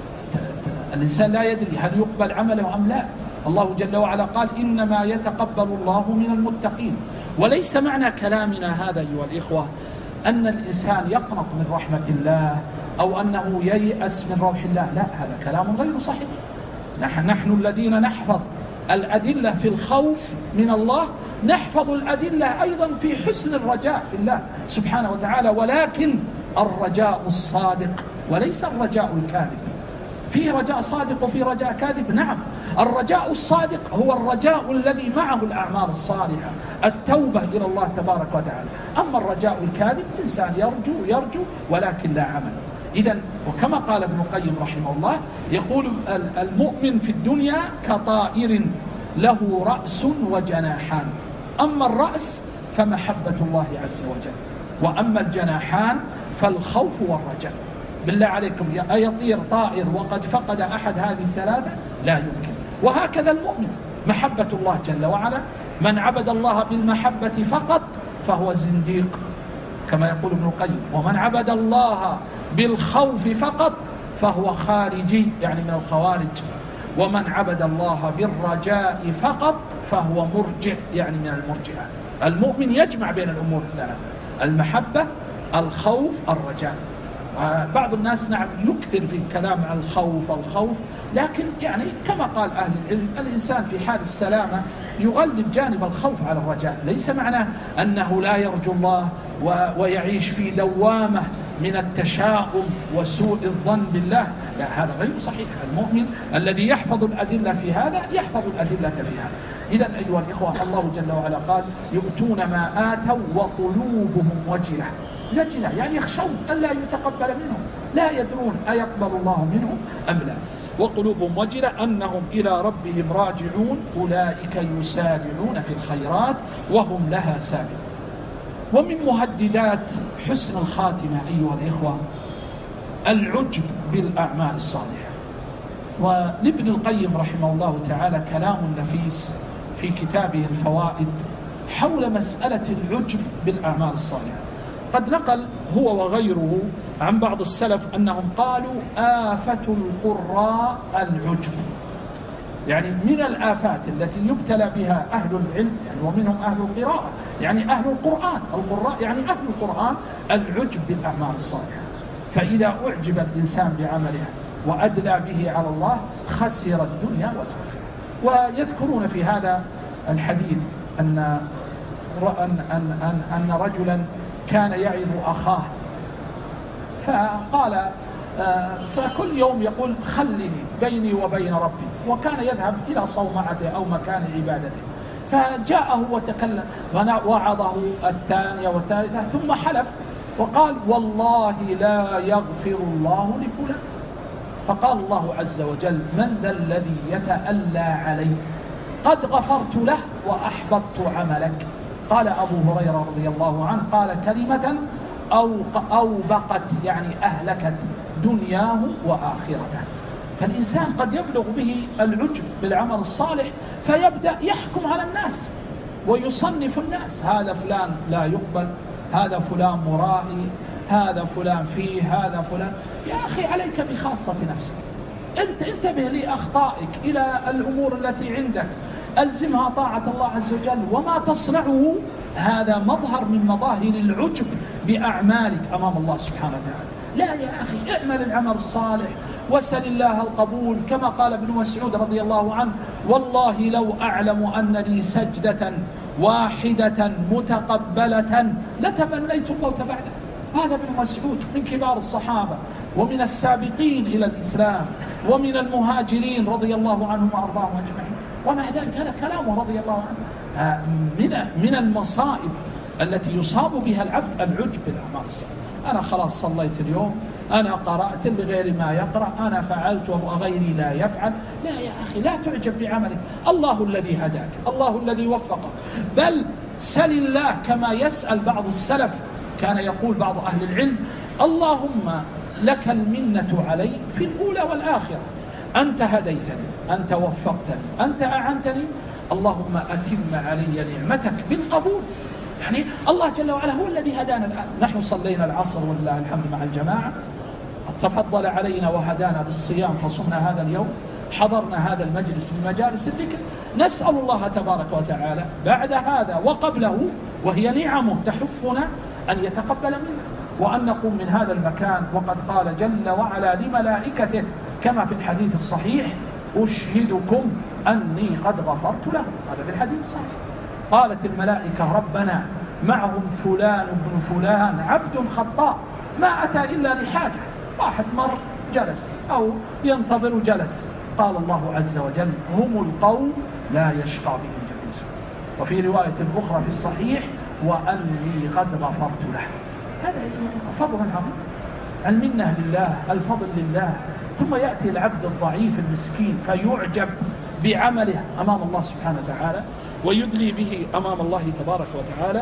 الإنسان لا يدري هل يقبل عمله أم لا. الله جل وعلا قال: إنما يتقبل الله من المتقين. وليس معنى كلامنا هذا أيها الإخوة أن الإنسان يقنط من رحمة الله أو أنه ييأس من روح الله، لا، هذا كلام غير صحيح. نحن الذين نحفظ الأدلة في الخوف من الله نحفظ الأدلة أيضا في حسن الرجاء في الله سبحانه وتعالى، ولكن الرجاء الصادق وليس الرجاء الكاذب. فيه رجاء صادق وفيه رجاء كاذب، نعم. الرجاء الصادق هو الرجاء الذي معه الأعمال الصالحة، التوبة إلى الله تبارك وتعالى. أما الرجاء الكاذب الإنسان يرجو ولكن لا عمل. إذن وكما قال ابن القيم رحمه الله يقول: المؤمن في الدنيا كطائر له رأس وجناحان، أما الرأس فمحبة الله عز وجل، وأما الجناحان فالخوف والرجاء. بالله عليكم أيطير طائر وقد فقد أحد هذه الثلاثة؟ لا يمكن. وهكذا المؤمن محبة الله جل وعلا من عبد الله بالمحبة فقط فهو زنديق كما يقول ابن القيم، ومن عبد الله بالخوف فقط فهو خارجي يعني من الخوارج، ومن عبد الله بالرجاء فقط فهو مرجع يعني من المرجئة. المؤمن يجمع بين الأمور الثلاثة: المحبة، الخوف، الرجاء. بعض الناس نعم يكثر في الكلام عن الخوف، لكن يعني كما قال أهل العلم الإنسان في حال السلامة يغلب جانب الخوف على الرجاء، ليس معناه أنه لا يرجو الله ويعيش في دوامة من التشاؤم وسوء الظن بالله، لا، هذا غير صحيح. المؤمن الذي يحفظ الأدلة في هذا يحفظ الأدلة في هذا. إذن أيها الإخوة، الله جل وعلا قال: يؤتون ما آتوا وقلوبهم وجلة. يعني يخشون أن لا يتقبل منهم، لا يدرون أيقبل الله منهم أم لا. وقلوبهم وجلة أنهم إلى ربهم راجعون أولئك يسارعون في الخيرات وهم لها سابقون. ومن مهددات حسن الخاتمة أيها الإخوة العجب بالأعمال الصالحة. ولابن القيم رحمه الله تعالى كلام نفيس في كتابه الفوائد حول مسألة العجب بالأعمال الصالحة. قد نقل هو وغيره عن بعض السلف أنهم قالوا: آفة القراء العجب، يعني من الآفات التي يبتلى بها أهل العلم يعني ومنهم أهل القراءة يعني أهل القرآن، القراء يعني أهل القرآن، العجب بالأعمال الصالحة. فإذا أعجب الإنسان بعمله وأدلى به على الله خسر الدنيا والآخرة. ويذكرون في هذا الحديث أن رجلا كان يعظ أخاه فقال فكل يوم يقول: خلني بيني وبين ربي، وكان يذهب إلى صومعته أو مكان عبادته. فجاءه وتكلم ووعظه الثانية والثالثة ثم حلف وقال: والله لا يغفر الله لفلان. فقال الله عز وجل: من ذا الذي يتألى عليك؟ قد غفرت له وأحبطت عملك. قال أبو هريرة رضي الله عنه قال كلمة أوبقت يعني أهلكت دنياه وآخرته. فالإنسان قد يبلغ به العجب بالعمل الصالح فيبدأ يحكم على الناس ويصنف الناس: هذا فلان لا يقبل، هذا فلان مرائي، هذا فلان فيه، هذا فلان. يا أخي عليك بخاصة نفسك، أنت انتبه لأخطائك، إلى الأمور التي عندك، ألزمها طاعة الله عز وجل. وما تصنعه هذا مظهر من مظاهر العجب بأعمالك أمام الله سبحانه وتعالى. لا يا أخي، اعمل العمل الصالح وسل الله القبول، كما قال ابن مسعود رضي الله عنه: والله لو أعلم أن لي سجدة واحدة متقبلة لتمنيت الموت بعده. هذا ابن مسعود من كبار الصحابة ومن السابقين إلى الإسلام ومن المهاجرين رضي الله عنهم وأرضاهم أجمعين، ومع ذلك هذا كلامه رضي الله عنه. من المصائب التي يصاب بها العبد العجب بالأعمال الصالحة. أنا خلاص صليت اليوم، أنا قرأت لغير ما يقرأ، أنا فعلت وغيري لا يفعل. لا يا أخي، لا تعجب بعملك، الله الذي هداك، الله الذي وفقك. بل سل الله كما يسأل بعض السلف، كان يقول بعض أهل العلم: اللهم لك المنة علي في الأولى والآخرة، أنت هديتني، أنت وفقتني، أنت أعنتني، اللهم أتم علي نعمتك بالقبول. يعني الله جل وعلا هو الذي هدانا الآن. نحن صلينا العصر ولله الحمد مع الجماعة، تفضل علينا وهدانا بالصيام فصمنا هذا اليوم، حضرنا هذا المجلس من مجالس الذكر. نسأل الله تبارك وتعالى بعد هذا وقبله، وهي نعمه تحفنا، أن يتقبل منا وأن نقوم من هذا المكان. وقد قال جل وعلا لملائكته كما في الحديث الصحيح: أشهدكم أني قد غفرت له. هذا في الحديث الصحيح. قالت الملائكة: ربنا معهم فلان بن فلان عبد خطاء ما أتى إلا لحاجة، واحد مر جلس أو ينتظر جلس. قال الله عز وجل: هم القوم لا يشقى بهم جليسهم. وفي رواية أخرى في الصحيح: وأني قد غفرت له. هذا فضل عظيم، المنة لله، الفضل لله. ثم يأتي العبد الضعيف المسكين فيعجب بعمله أمام الله سبحانه وتعالى ويدلي به أمام الله تبارك وتعالى.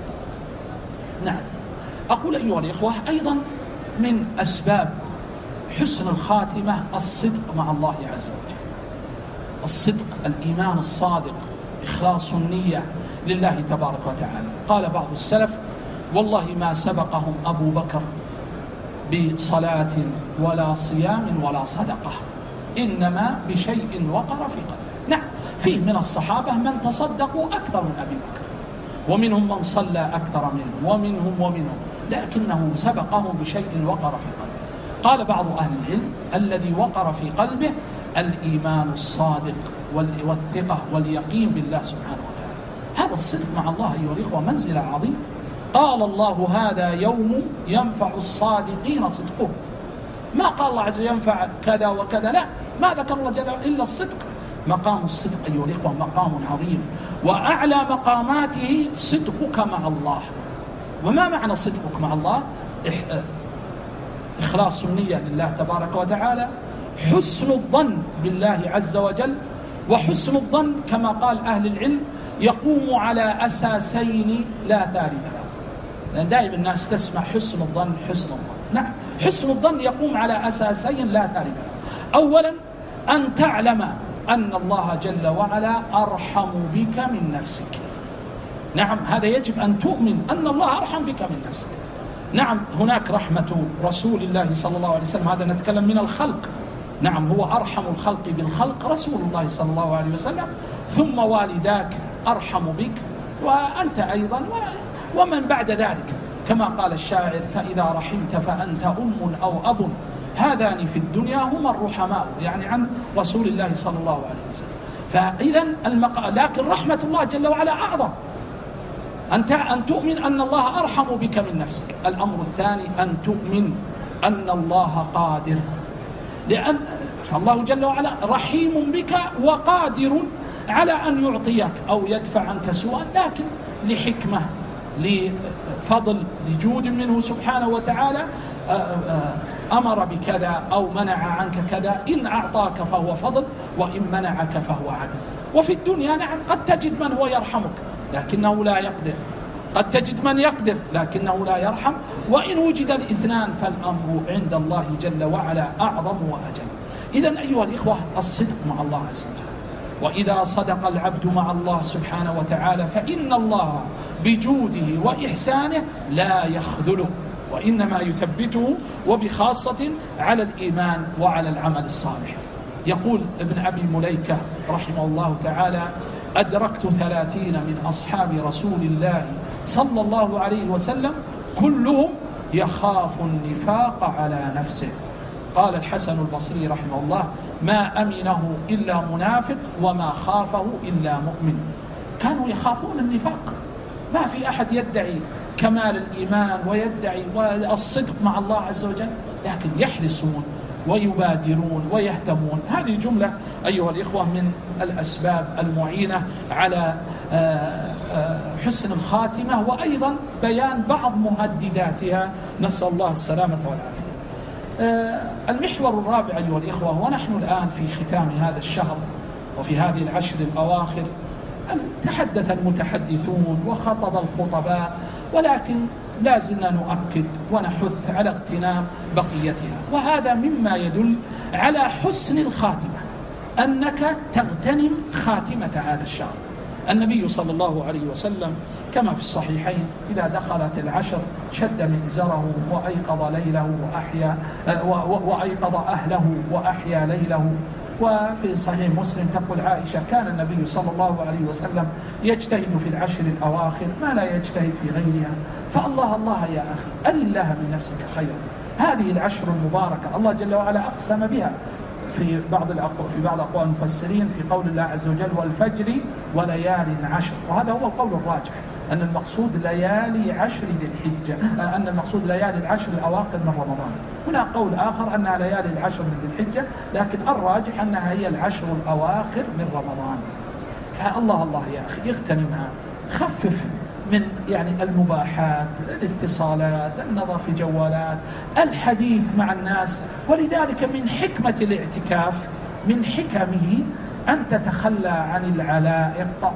نعم، أقول أيها الإخوة، أيضا من أسباب حسن الخاتمة الصدق مع الله عز وجل، الصدق، الإيمان الصادق، إخلاص النية لله تبارك وتعالى. قال بعض السلف: والله ما سبقهم أبو بكر بصلاة ولا صيام ولا صدقة، إنما بشيء وقر في قلبه. نعم، فيه من الصحابة من تصدقوا أكثر من أبي بكر، ومنهم من صلى أكثر منه، ومنهم لكنه سبقه بشيء وقر في قلبه. قال بعض أهل العلم: الذي وقر في قلبه الإيمان الصادق والثقة واليقين بالله سبحانه وتعالى. هذا الصدق مع الله أيها الإخوة منزلة عظيمة. قال الله: هذا يوم ينفع الصادقين صدقهم. ما قال الله عز وجل ينفع كذا وكذا، لا، ما ذكر الله جل إلا الصدق. مقام الصدق أيها الإخوة مقام عظيم، وأعلى مقاماته صدقك مع الله. وما معنى صدقك مع الله؟ إخلاص النية لله تبارك وتعالى، حسن الظن بالله عز وجل. وحسن الظن كما قال أهل العلم يقوم على أساسين لا ثالث له. لأن دائما الناس تسمع حسن الظن حسن الظن. نعم، حسن الظن يقوم على أساسين لا ثالث له. أولا أن تعلم أن الله جل وعلا أرحم بك من نفسك. نعم، هذا يجب أن تؤمن أن الله أرحم بك من نفسك. نعم، هناك رحمة رسول الله صلى الله عليه وسلم، هذا نتكلم من الخلق. نعم، هو أرحم الخلق بالخلق رسول الله صلى الله عليه وسلم، ثم والداك أرحم بك، وأنت أيضا ومن بعد ذلك، كما قال الشاعر: فإذا رحمت فأنت أم أو أب، هذان في الدنيا هما الرحماء، يعني عن رسول الله صلى الله عليه وسلم. فإذا لكن رحمة الله جل وعلا أعظم. أن تؤمن أن الله أرحم بك من نفسك. الأمر الثاني أن تؤمن أن الله قادر، لأن الله جل وعلا رحيم بك وقادر على أن يعطيك أو يدفع عنك سوءا، لكن لحكمة، لفضل، لجود منه سبحانه وتعالى أمر بكذا أو منع عنك كذا. إن أعطاك فهو فضل، وإن منعك فهو عدل. وفي الدنيا نعم قد تجد من هو يرحمك لكنه لا يقدر، قد تجد من يقدر لكنه لا يرحم، وإن وجد الاثنان فالأمر عند الله جل وعلا أعظم وأجل. إذن أيها الإخوة، الصدق مع الله عز وجل. وإذا صدق العبد مع الله سبحانه وتعالى فإن الله بجوده وإحسانه لا يخذله، وإنما يثبته، وبخاصة على الإيمان وعلى العمل الصالح. يقول ابن أبي مليكة رحمه الله تعالى: أدركت 30 من أصحاب رسول الله صلى الله عليه وسلم كلهم يخاف النفاق على نفسه. قال الحسن البصري رحمه الله: ما أمنه إلا منافق وما خافه إلا مؤمن. كانوا يخافون النفاق. ما في أحد يدعي كمال الإيمان ويدعي الصدق مع الله عز وجل، لكن يحرصون ويبادرون ويهتمون. هذه جملة أيها الإخوة من الأسباب المعينة على حسن الخاتمة، وأيضا بيان بعض مهدداتها، نسأل الله السلامة والعافية. المحور الرابع أيها الإخوة، ونحن الآن في ختام هذا الشهر وفي هذه العشر الأواخر، تحدث المتحدثون وخطب الخطباء، ولكن لا زلنا نؤكد ونحث على اغتنام بقيتها. وهذا مما يدل على حسن الخاتمة، أنك تغتنم خاتمة هذا الشهر. النبي صلى الله عليه وسلم كما في الصحيحين: إذا دخلت العشر شد مئزره وأيقظ ليله وأيقظ أهله وأحيا ليله. وفي صحيح مسلم تقول عائشة: كان النبي صلى الله عليه وسلم يجتهد في العشر الأواخر ما لا يجتهد في غيرها. فالله الله يا أخي، أل الله من نفسك خيرا. هذه العشر المباركة الله جل وعلا أقسم بها في بعض أقوال المفسرين في قول الله عز وجل: والفجر وليال عشر. وهذا هو القول الراجح، أن المقصود ليالي عشر ذي الحجة، أن المقصود ليالي العشر الأواخر من رمضان. هنا قول آخر أنها ليالي العشر من ذي الحجة، لكن الراجح أنها هي العشر الأواخر من رمضان. فالله الله يا أخي اغتنمها، خفف من يعني المباحات، الاتصالات، النظر في جوالات، الحديث مع الناس. ولذلك من حكمة الاعتكاف، من حكمه أن تتخلى عن العلائق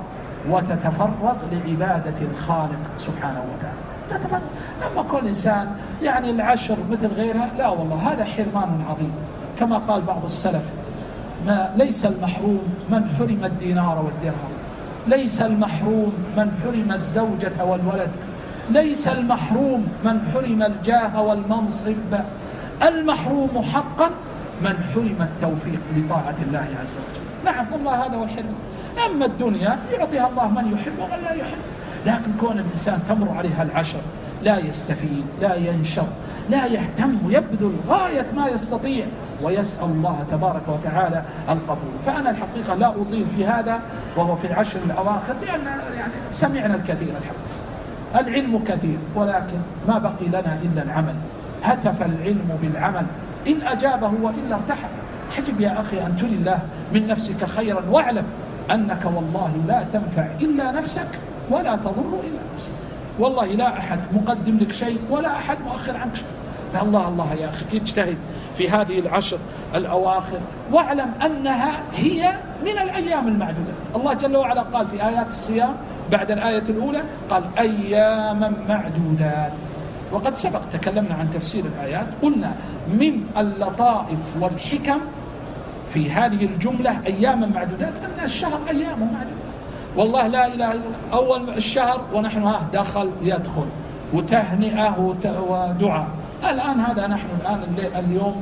وتتفرغ لعبادة الخالق سبحانه وتعالى. تتفرغ. أما كل إنسان يعني العشر مثل غيرها، لا والله هذا حرمان عظيم. كما قال بعض السلف: ليس المحروم من حرم الدينار والدرهم، ليس المحروم من حرم الزوجة والولد، ليس المحروم من حرم الجاه والمنصب، المحروم حقا من حرم التوفيق لطاعة الله عز وجل. نعم والله هذا هو الحرم. أما الدنيا يعطيها الله من يحب ومن لا يحب، لكن كون الإنسان تمر عليها العشر لا يستفيد، لا ينشط، لا يهتم، يبذل غاية ما يستطيع ويسأل الله تبارك وتعالى القبول. فأنا الحقيقة لا أطيل في هذا وهو في العشر الأواخر، لأن يعني سمعنا الكثير الحقيقة. العلم كثير ولكن ما بقي لنا إلا العمل. هتف العلم بالعمل، إن أجابه وإلا ارتحل. حجب يا أخي أن تلي الله من نفسك خيرا، واعلم أنك والله لا تنفع إلا نفسك ولا تضر إلا نفسك. والله لا أحد مقدم لك شيء ولا أحد مؤخر عنك شيء. فالله الله يا أخي اجتهد في هذه العشر الأواخر، واعلم أنها هي من الأيام المعدودة. الله جل وعلا قال في آيات الصيام بعد الآية الأولى قال أياما معدودات. وقد سبق تكلمنا عن تفسير الآيات، قلنا من اللطائف والحكم في هذه الجملة أياما معدودات أن الشهر أيام معدودة. والله لا إله إلا أول الشهر ونحن دخل يدخل وتهنئة ودعاء. الآن هذا نحن اليوم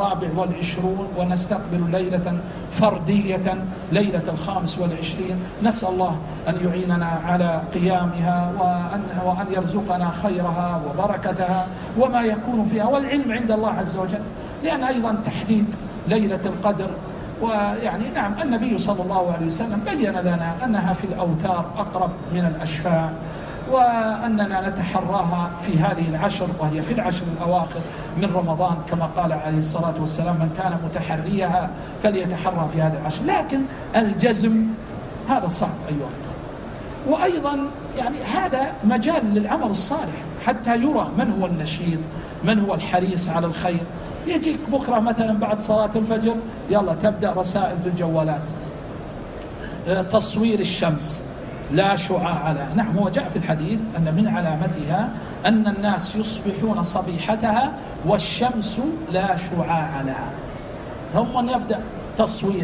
24 ونستقبل ليلة فردية، ليلة 25. نسأل الله أن يعيننا على قيامها وأن يرزقنا خيرها وبركتها وما يكون فيها، والعلم عند الله عز وجل. لأن أيضا تحديد ليلة القدر، ويعني نعم النبي صلى الله عليه وسلم بين لنا أنها في الأوتار أقرب من الأشفاع، وأننا نتحراها في هذه العشر، وهي في العشر الأواخر من رمضان كما قال عليه الصلاة والسلام: من كان متحريها فليتحرى في هذا العشر. لكن الجزم هذا صعب أيها. وأيضا يعني هذا مجال للعمل الصالح حتى يرى من هو النشيط، من هو الحريص على الخير. يجيك بكرة مثلا بعد صلاة الفجر يلا تبدأ رسائل في الجوالات، تصوير الشمس لا شعاع لها. نعم هو جاء في الحديث أن من علامتها أن الناس يصبحون صبيحتها والشمس لا شعاع لها. ثم يبدأ تصوير،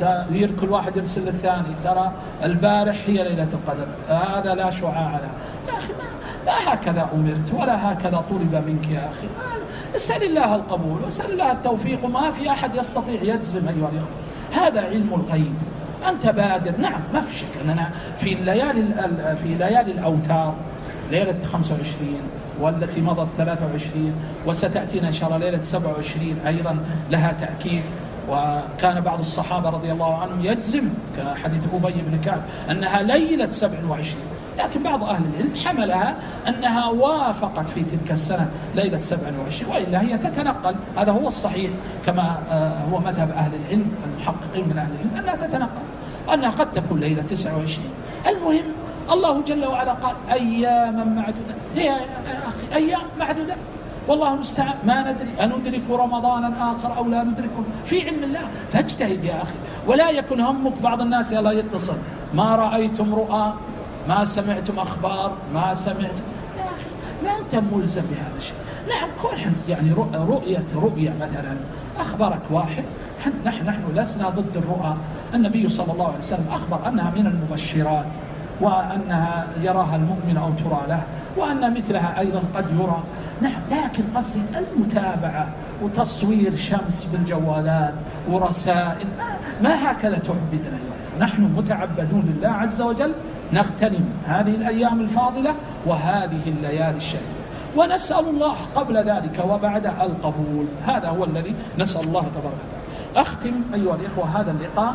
كل واحد يرسل للثاني: ترى البارح هي ليلة القدر، هذا لا شعاع لها. يا أخي ما هكذا أمرت ولا هكذا طلب منك يا أخي. اسأل الله القبول واسأل الله التوفيق، وما في أحد يستطيع يجزم أيها الأخوة. هذا علم الغيب، أنت بادر. نعم ما في شك أننا في ليالي الأوتار، ليلة 25 والتي مضت 23 وستأتينا إن شاء الله ليلة 27 أيضا لها تأكيد. وكان بعض الصحابة رضي الله عنهم يجزم كحديث أبي بن كعب أنها ليلة 27، لكن بعض أهل العلم حملها أنها وافقت في تلك السنة ليلة 27، وإلا هي تتنقل. هذا هو الصحيح كما هو مذهب أهل العلم المحققين من أهل العلم، أنها تتنقل، أنها قد تكون ليلة 29. المهم الله جل وعلا قال أياما معدودة. هي يا أخي أيام معدودة، والله المستعان. ما ندري أندرك رمضانا آخر أو لا ندركه، في علم الله. فاجتهد يا أخي، ولا يكن همك. بعض الناس يلا يتصل: ما رأيتم رؤى، ما سمعتم أخبار، ما سمعت. يا أخي ما أنت ملزم بهذا الشيء. نعم كل يعني رؤية مثلا أخبرك واحد، نحن لسنا ضد الرؤى. النبي صلى الله عليه وسلم أخبر أنها من المبشرات، وأنها يراها المؤمن أو ترى له، وأن مثلها أيضا قد يرى. نعم لكن قصدي المتابعة وتصوير شمس بالجوالات ورسائل ما هكذا تعبدنا. نحن متعبدون لله عز وجل، نغتنم هذه الأيام الفاضلة وهذه الليالي الشريفة، ونسأل الله قبل ذلك وبعد القبول. هذا هو الذي نسأل الله تبارك وتعالى. أختم أيها الإخوة هذا اللقاء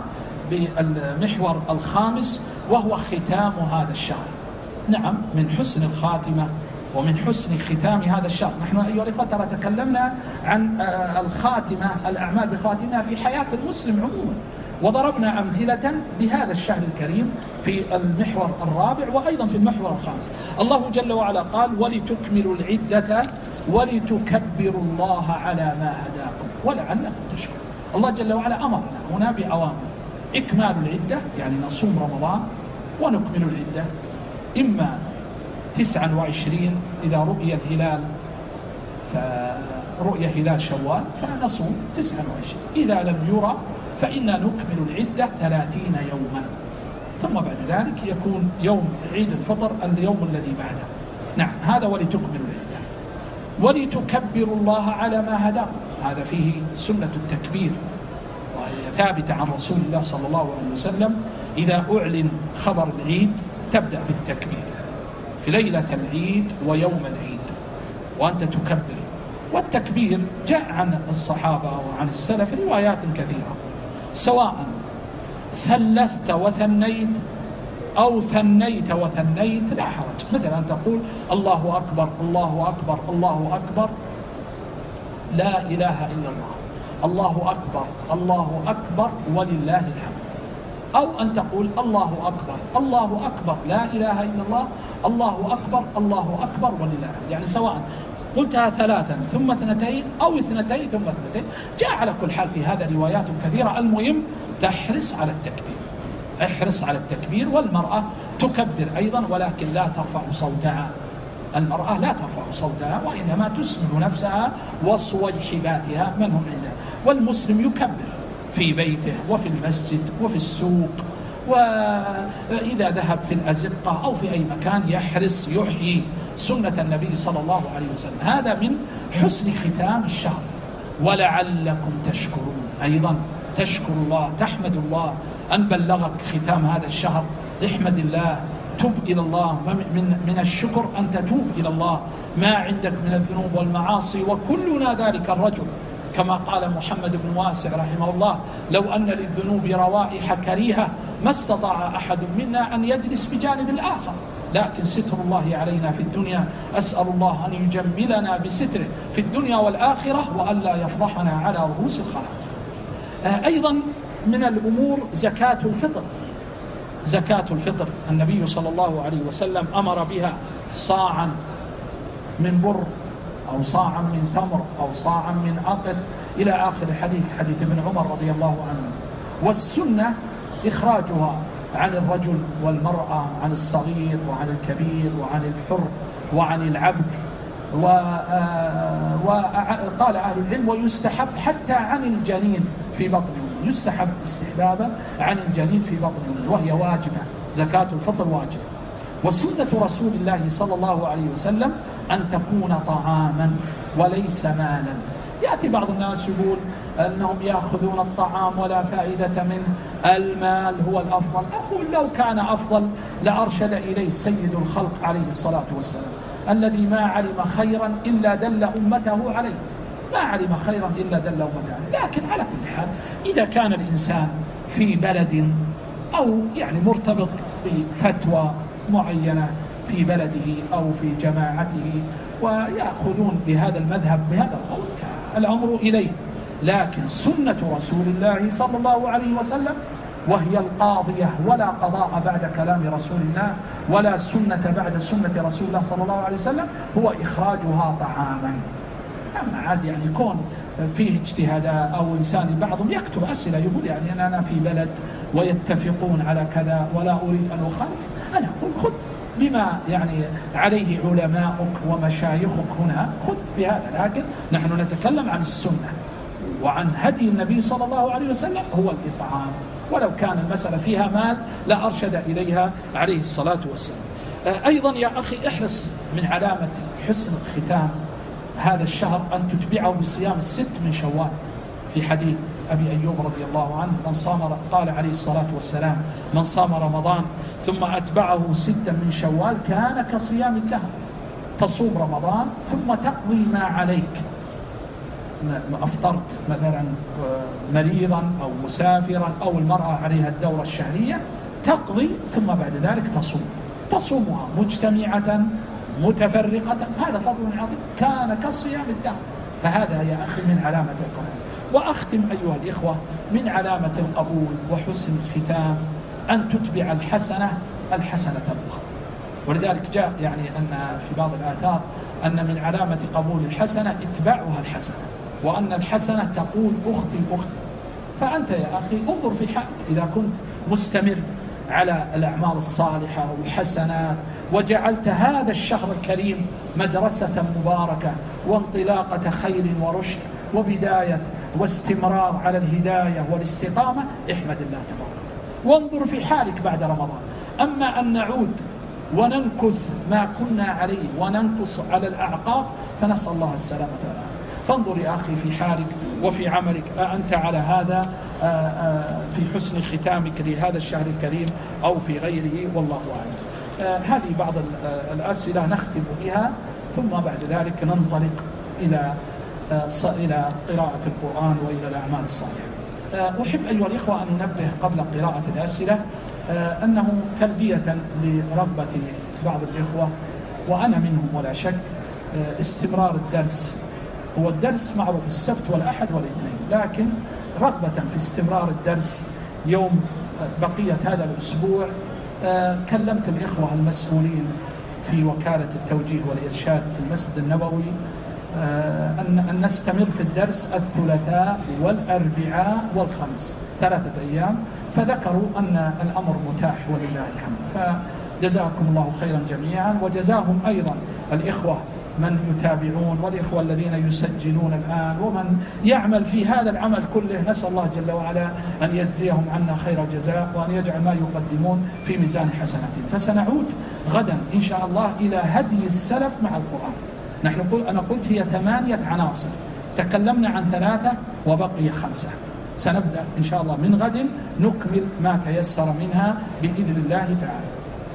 بالمحور الخامس، وهو ختام هذا الشهر. نعم من حسن الخاتمة ومن حسن ختام هذا الشهر. نحن أيها الإخوة ترى تكلمنا عن الخاتمة، الأعمال بخاتمها في حياة المسلم عموما، وضربنا أمثلة بهذا الشهر الكريم في المحور الرابع وأيضا في المحور الخامس. الله جل وعلا قال: ولتكملوا العدة ولتكبروا الله على ما هداكم ولعلكم تشكرون. الله جل وعلا أمرنا هنا بأوامر: إكمال العدة يعني نصوم رمضان ونكمل العدة، إما 29 إذا رؤي الهلال فرؤية هلال شوال فنصوم 29، إذا لم يرى فإنا نكمل العدة 30 يوما، ثم بعد ذلك يكون يوم عيد الفطر اليوم الذي بعده. نعم، هذا ولتكملوا العدة ولتكبروا الله على ما هداكم. هذا فيه سنة التكبير، وهي ثابتة عن رسول الله صلى الله عليه وسلم. إذا أعلن خبر العيد تبدأ بالتكبير في ليلة العيد ويوم العيد وأنت تكبر. والتكبير جاء عن الصحابة وعن السلف روايات كثيرة، سواء ثلثت وثنيت أو ثنيت وثنيت لا حرج. مثلا أن تقول الله أكبر الله أكبر الله أكبر لا إله إلا الله، الله أكبر الله أكبر ولله الحمد، أو أن تقول الله أكبر الله أكبر لا إله إلا الله، الله أكبر الله أكبر ولله الحمد. يعني سواء قلتها 3 ثم 2 أو 2 ثم 2، جاء على كل حال في هذا روايات كثيرة. المهم تحرص على التكبير، احرص على التكبير. والمرأة تكبر أيضا ولكن لا ترفع صوتها، المرأة لا ترفع صوتها وإنما تسمع نفسها وصويحباتها من هم عندها. والمسلم يكبر في بيته وفي المسجد وفي السوق، وإذا ذهب في الأزقة أو في أي مكان يحرص يحيي سنة النبي صلى الله عليه وسلم. هذا من حسن ختام الشهر. ولعلكم تشكرون، أيضا تشكر الله، تحمد الله أن بلغك ختام هذا الشهر. احمد الله، تب إلى الله. من الشكر أن تتوب إلى الله ما عندك من الذنوب والمعاصي، وكلنا ذلك الرجل، كما قال محمد بن واسع رحمه الله: لو أن للذنوب روائح كريهة ما استطاع أحد منا أن يجلس بجانب الآخر، لكن ستر الله علينا في الدنيا، أسأل الله أن يجملنا بستره في الدنيا والآخرة وأن لا يفضحنا على رؤوس الخلائق. أيضا من الأمور زكاة الفطر. زكاة الفطر النبي صلى الله عليه وسلم أمر بها صاعا من بر أو صاعا من تمر أو صاعا من عقد إلى آخر الحديث، حديث ابن عمر رضي الله عنه. والسنة إخراجها عن الرجل والمرأة، عن الصغير وعن الكبير وعن الحر وعن العبد. وقال أهل العلم ويستحب حتى عن الجنين في بطنه، يستحب استحبابا عن الجنين في بطنه، وهي واجبة، زكاة الفطر واجبة. وسنة رسول الله صلى الله عليه وسلم أن تكون طعاما وليس مالا. يأتي بعض الناس يقول أنهم يأخذون الطعام ولا فائدة منه، المال هو الأفضل. أقول لو كان أفضل لأرشد إليه سيد الخلق عليه الصلاة والسلام، الذي ما علم خيرا إلا دل أمته عليه، ما علم خيرا إلا دل أمته عليه. لكن على كل حال إذا كان الإنسان في بلد أو يعني مرتبط بفتوى معينة في بلده أو في جماعته ويأخذون بهذا المذهب بهذا القول، الأمر إليه. لكن سنة رسول الله صلى الله عليه وسلم وهي القاضية، ولا قضاء بعد كلام رسول الله ولا سنة بعد سنة رسول الله صلى الله عليه وسلم، هو إخراجها طعاما. أما عاد يعني يكون فيه اجتهادات أو إنسان بعضهم يكتب أسئلة يقول يعني أنا في بلد ويتفقون على كذا ولا أريد أن أخالف، أنا أقول خذ بما يعني عليه علماؤك ومشايخك هنا، خذ بهذا. لكن نحن نتكلم عن السنة وعن هدي النبي صلى الله عليه وسلم هو الإطعام، ولو كان المسألة فيها مال لأرشد إليها عليه الصلاة والسلام. أيضا يا أخي احرص من علامة حسن ختام هذا الشهر أن تتبعه بالصيام 6 من شوال. في حديث أبي أيوب رضي الله عنه من صام، قال عليه الصلاة والسلام: من صام رمضان ثم أتبعه 6 من شوال كان كصيام الدهر. تصوم رمضان ثم تقضي ما عليك، أفطرت مثلا مريضا أو مسافرا أو المرأة عليها الدورة الشهرية، تقضي ثم بعد ذلك تصومها مجتمعة متفرقة، هذا فضل عظيم، كان كصيام الدهر. فهذا يا أخي من علامة القبول. وأختم أيها الإخوة، من علامة القبول وحسن الختام أن تتبع الحسنة الأخرى. ولذلك جاء يعني أن في بعض الآثار أن من علامة قبول الحسنة اتباعها الحسنة، وأن الحسنة تقول أختي أختي. فأنت يا أخي انظر في حالك، إذا كنت مستمر على الأعمال الصالحة والحسنات، وجعلت هذا الشهر الكريم مدرسة مباركة وانطلاقة خير ورشد وبداية واستمرار على الهداية والاستقامة، احمد الله تبارك وانظر في حالك بعد رمضان. أما أن نعود وننكث ما كنا عليه وننكث على الأعقاب فنسأل الله السلامة والعافية. فانظر يا أخي في حالك وفي عملك، أنت على هذا في حسن ختامك لهذا الشهر الكريم أو في غيره، والله أعلم. هذه بعض الأسئلة نختم بها، ثم بعد ذلك ننطلق إلى قراءة القرآن وإلى الأعمال الصالحة. أحب أيها الإخوة أن ننبه قبل قراءة الأسئلة أنه تلبية لرغبة بعض الإخوة وأنا منهم ولا شك، استمرار الدرس. هو الدرس معروف السبت والأحد والاثنين، لكن رغبة في استمرار الدرس يوم بقية هذا الأسبوع، كلمت الإخوة المسؤولين في وكالة التوجيه والإرشاد في المسجد النبوي أن نستمر في الدرس الثلاثاء والأربعاء والخميس 3 أيام، فذكروا أن الأمر متاح ولله الحمد. فجزاكم الله خيرا جميعا، وجزاهم أيضا الإخوة من يتابعون والإخوة الذين يسجلون الآن ومن يعمل في هذا العمل كله. نسأل الله جل وعلا أن يجزيهم عنا خير الجزاء وأن يجعل ما يقدمون في ميزان حسناتهم. فسنعود غدا إن شاء الله إلى هدي السلف مع القرآن. أنا قلت هي 8 عناصر، تكلمنا عن 3 وبقي 5. سنبدأ إن شاء الله من غد نكمل ما تيسر منها بإذن الله تعالى.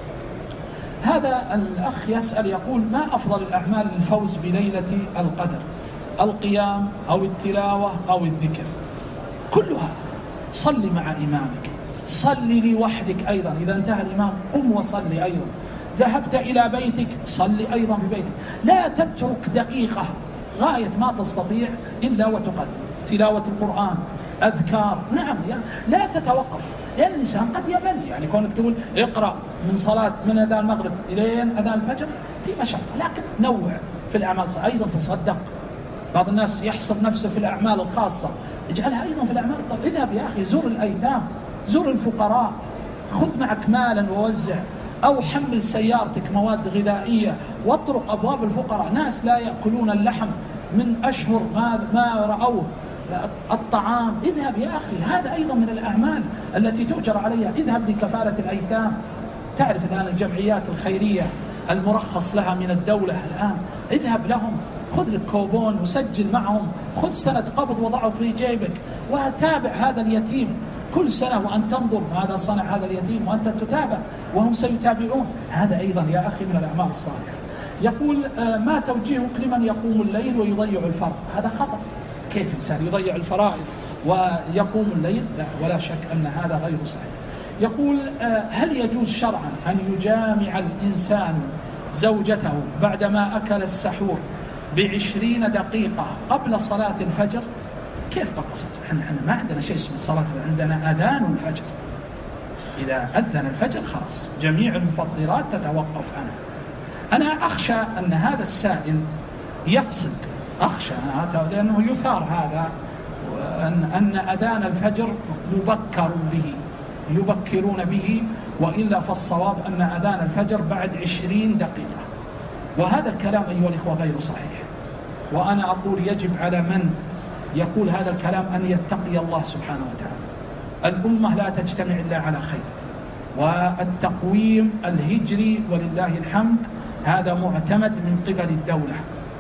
هذا الأخ يسأل يقول: ما أفضل الأعمال للفوز بليلة القدر؟ القيام أو التلاوة أو الذكر؟ كلها. صل مع إمامك، صل لوحدك أيضا، إذا انتهى الإمام قم وصلي أيضا. ذهبت إلى بيتك صل أيضا في بيتك. لا تترك دقيقة غاية ما تستطيع إلا وتقدم. تلاوة القرآن، أذكار، نعم يعني لا تتوقف، لأن الإنسان قد يمل. يعني كونك تقول اقرأ من أذان المغرب إلى أذان الفجر في مشقة، لكن نوع في الأعمال. أيضا تصدق. بعض الناس يحصر نفسه في الأعمال الخاصة، اجعلها أيضا في الأعمال. طب اذهب يا أخي زور الأيتام، زور الفقراء، خذ معك مالا ووزع، أو حمل سيارتك مواد غذائية واطرق أبواب الفقراء. ناس لا يأكلون اللحم من أشهر ما رأوه الطعام. اذهب يا أخي، هذا أيضا من الأعمال التي تؤجر عليها. اذهب لكفالة الأيتام. تعرف الآن الجمعيات الخيرية المرخص لها من الدولة الآن، اذهب لهم، خذ لك كوبون وسجل معهم، خذ سنة قبض وضعه في جيبك وتابع هذا اليتيم كل سنة، وأن تنظر ماذا صنع هذا اليتيم وأنت تتابع وهم سيتابعون. هذا أيضا يا أخي من الأعمال الصالحة. يقول: ما توجيهك لمن يقوم الليل ويضيع الفرض؟ هذا خطأ. كيف إنسان يضيع الفرائض ويقوم الليل؟ لا، ولا شك أن هذا غير صحيح. يقول: هل يجوز شرعا أن يجامع الإنسان زوجته بعدما أكل السحور ب20 دقيقة قبل صلاة الفجر؟ كيف تقصد؟ احنا ما عندنا شيء اسمه صلاة، عندنا أذان الفجر. إذا أذن الفجر خلاص جميع المفطرات تتوقف عنها. أنا أخشى أن هذا السائل يقصد، أخشى لأنه يثار هذا أن أذان الفجر مبكر به، يبكرون به، وإلا فالصواب أن أذان الفجر بعد 20 دقيقة. وهذا الكلام أيها الإخوة غير صحيح. وأنا أقول يجب على من يقول هذا الكلام أن يتقي الله سبحانه وتعالى. الأمة لا تجتمع إلا على خير، والتقويم الهجري ولله الحمد هذا معتمد من قبل الدولة،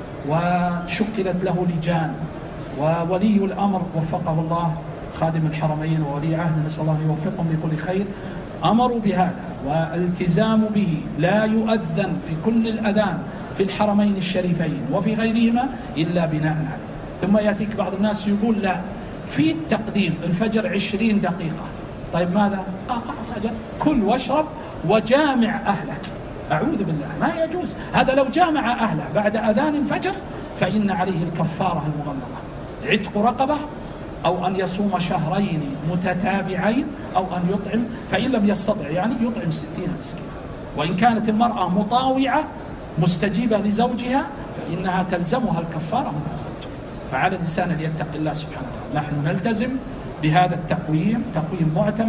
وشكلت له لجان، وولي الأمر وفقه الله خادم الحرمين وولي عهد، نسأل الله أن يوفقهم لكل خير، أمروا بهذا والالتزام به. لا يؤذن في كل الأذان في الحرمين الشريفين وفي غيرهما إلا بناء عليه. ثم يأتيك بعض الناس يقول: لا، في التقديم الفجر 20 دقيقة. طيب ماذا؟ خلاص أجل، كل واشرب وجامع أهلك. أعوذ بالله، ما يجوز هذا. لو جامع أهله بعد أذان الفجر فإن عليه الكفارة المغلظة، عتق رقبة، أو أن يصوم شهرين متتابعين، أو أن يطعم، فإن لم يستطع يعني يطعم 60 مسكين. وإن كانت المرأة مطاوعة مستجيبة لزوجها فإنها تلزمها الكفارة من الزوج. فعلى الإنسان أن يتقي الله سبحانه وتعالى. نحن نلتزم بهذا التقويم، تقويم معتمد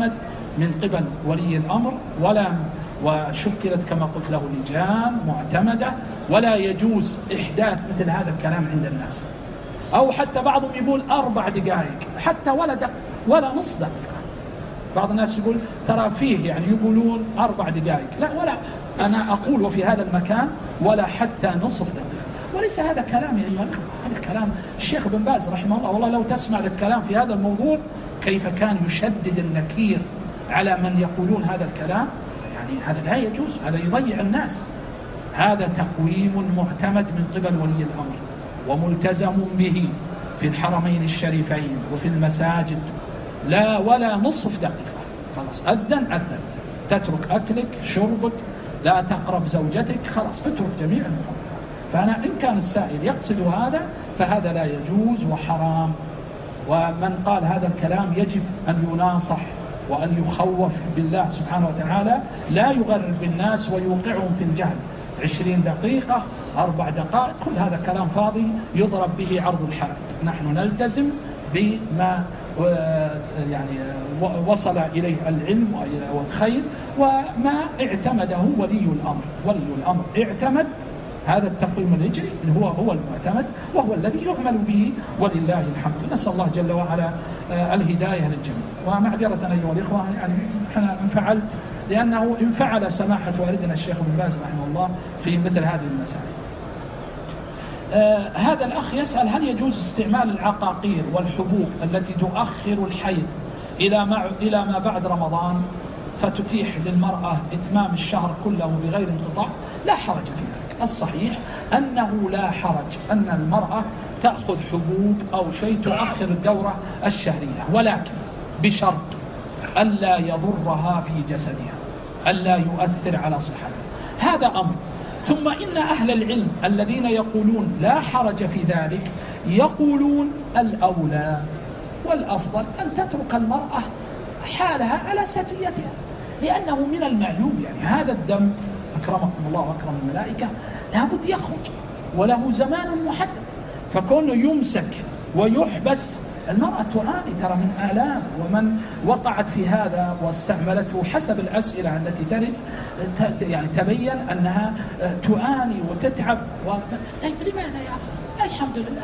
من قبل ولي الأمر، وشكلت كما قلت له لجان معتمدة، ولا يجوز إحداث مثل هذا الكلام عند الناس. أو حتى بعضهم يقول 4 دقائق، حتى ولا نص دقيقة. بعض الناس يقول ترى فيه يعني يقولون 4 دقائق، لا، ولا أنا أقول وفي هذا المكان ولا حتى نصف دقيقة. وليس هذا كلام يا أيها الأخوة، هذا كلام الشيخ بن باز رحمه الله. والله لو تسمع للكلام في هذا الموضوع كيف كان يشدد النكير على من يقولون هذا الكلام. يعني هذا لا يجوز، هذا يضيع الناس. هذا تقويم معتمد من قبل ولي الأمر وملتزم به في الحرمين الشريفين وفي المساجد، لا ولا نصف دقيقة. خلاص أذن، تترك أكلك شربك، لا تقرب زوجتك، خلاص اترك جميع المحرمات. فأنا إن كان السائل يقصد هذا فهذا لا يجوز وحرام. ومن قال هذا الكلام يجب أن يناصح وأن يخوف بالله سبحانه وتعالى، لا يغرر بالناس ويوقعهم في الجهل. 20 دقيقة 4 دقائق كل هذا كلام فاضي يضرب به عرض الحائط. نحن نلتزم بما يعني وصل إليه العلم والخير وما اعتمده ولي الأمر. ولي الأمر اعتمد هذا التقويم الهجري اللي هو المعتمد وهو الذي يعمل به ولله الحمد. نسأل الله جل وعلا الهداية للجميع. ومعذرة أيها الإخوة يعني أنا انفعلت لأنه انفعل سماحة والدنا الشيخ بن باز رحمه الله في مثل هذه المسائل. هذا الأخ يسأل هل يجوز استعمال العقاقير والحبوب التي تؤخر الحيض إلى ما بعد رمضان فتتيح للمرأة إتمام الشهر كله بغير انقطاع؟ لا حرج في ذلك. الصحيح أنه لا حرج أن المرأة تأخذ حبوب أو شيء تؤخر الدورة الشهرية، ولكن بشرط ألا يضرها في جسدها، ألا يؤثر على صحتها. هذا أمر. ثم إن أهل العلم الذين يقولون لا حرج في ذلك يقولون الأولى والأفضل أن تترك المرأة حالها على سجيتها، لأنه من المعلوم يعني هذا الدم أكرمكم الله وأكرم الملائكة لابد يخرج وله زمان محدد، فكونه يمسك ويحبس المرأة تعاني ترى من آلام. ومن وقعت في هذا واستعملته حسب الأسئلة التي ترد يعني تبين أنها تعاني وتتعب طيب لماذا يا أخي؟ الحمد لله،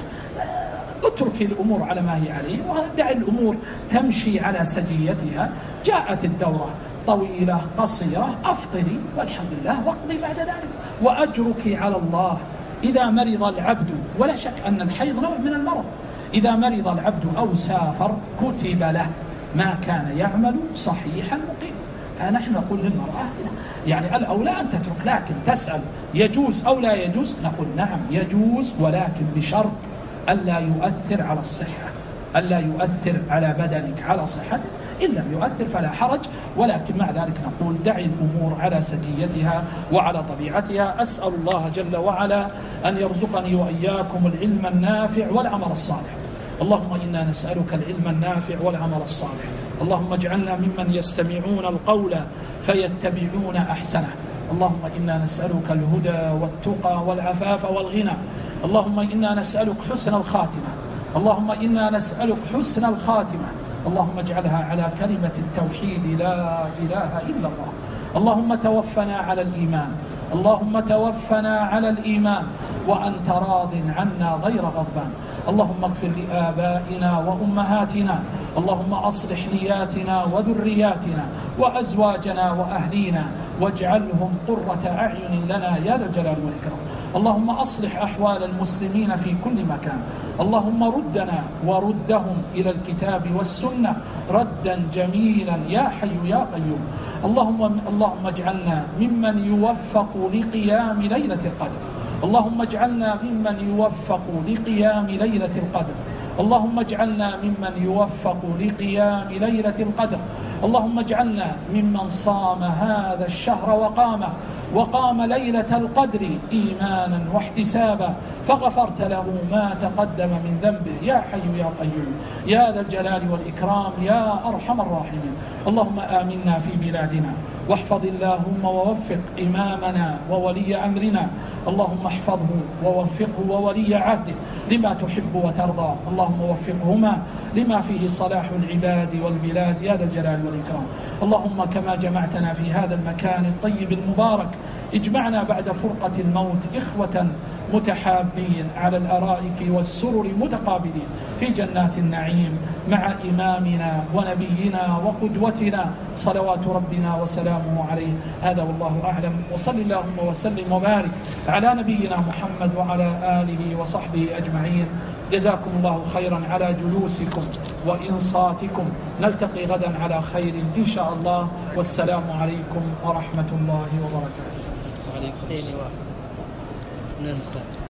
اترك الأمور على ما هي عليه ودع الأمور تمشي على سجيتها. جاءت الدورة طويلة قصيرة أفطري والحمد لله واقضي بعد ذلك وأجرك على الله. إذا مرض العبد، ولا شك أن الحيض نوع من المرض، إذا مرض العبد أو سافر كتب له ما كان يعمل صحيحا مقيما. فنحن نقول للمرأة يعني الأولى أن تترك، لكن تسأل يجوز أو لا يجوز، نقول نعم يجوز، ولكن بشرط ألا يؤثر على الصحة، ألا يؤثر على بدنك على صحتك. إن لم يؤثر فلا حرج، ولكن مع ذلك نقول دعي الأمور على سجيتها وعلى طبيعتها. أسأل الله جل وعلا أن يرزقني وإياكم العلم النافع والعمل الصالح. اللهم إنا نسألك العلم النافع والعمل الصالح. اللهم اجعلنا ممن يستمعون القول فيتبعون أحسنه. اللهم إنا نسألك الهدى والتقى والعفاف والغنى. اللهم إنا نسألك حسن الخاتمة. اللهم إنا نسألك حسن الخاتمة. اللهم اجعلها على كلمة التوحيد لا إله إلا الله. اللهم توفنا على الإيمان. اللهم توفنا على الإيمان وأنت راض عنا غير غضبان. اللهم اغفر لآبائنا وأمهاتنا. اللهم أصلح نياتنا وذرياتنا وأزواجنا وأهلينا واجعلهم قرة أعين لنا يا ذا الجلال والإكرام. اللهم أصلح أحوال المسلمين في كل مكان. اللهم ردنا وردهم إلى الكتاب والسنة ردا جميلا يا حي يا قيوم. اللهم اجعلنا ممن يوفق لقيام ليلة القدر. اللهم اجعلنا ممن يوفق لقيام ليلة القدر. اللهم اجعلنا ممن يوفق لقيام ليلة القدر. اللهم اجعلنا ممن صام هذا الشهر وقام ليلة القدر إيمانا واحتسابا فغفرت له ما تقدم من ذنبه يا حي يا قيوم يا ذا الجلال والإكرام يا أرحم الراحمين. اللهم آمنا في بلادنا واحفظ اللهم ووفق إمامنا وولي أمرنا، اللهم احفظه ووفقه وولي عهده لما تحب وترضى، اللهم وفقهما لما فيه صلاح العباد والبلاد يا ذا الجلال والإكرام. اللهم كما جمعتنا في هذا المكان الطيب المبارك اجمعنا بعد فرقة الموت إخوة متحابين على الأرائك والسرر متقابلين في جنات النعيم مع إمامنا ونبينا وقدوتنا صلوات ربنا وسلامه عليه. هذا والله أعلم، وصل اللهم وسلم وبارك على نبينا محمد وعلى آله وصحبه أجمعين. جزاكم الله خيرا على جلوسكم وإنصاتكم، نلتقي غدا على خير إن شاء الله، والسلام عليكم ورحمة الله وبركاته. وعليكم السلام.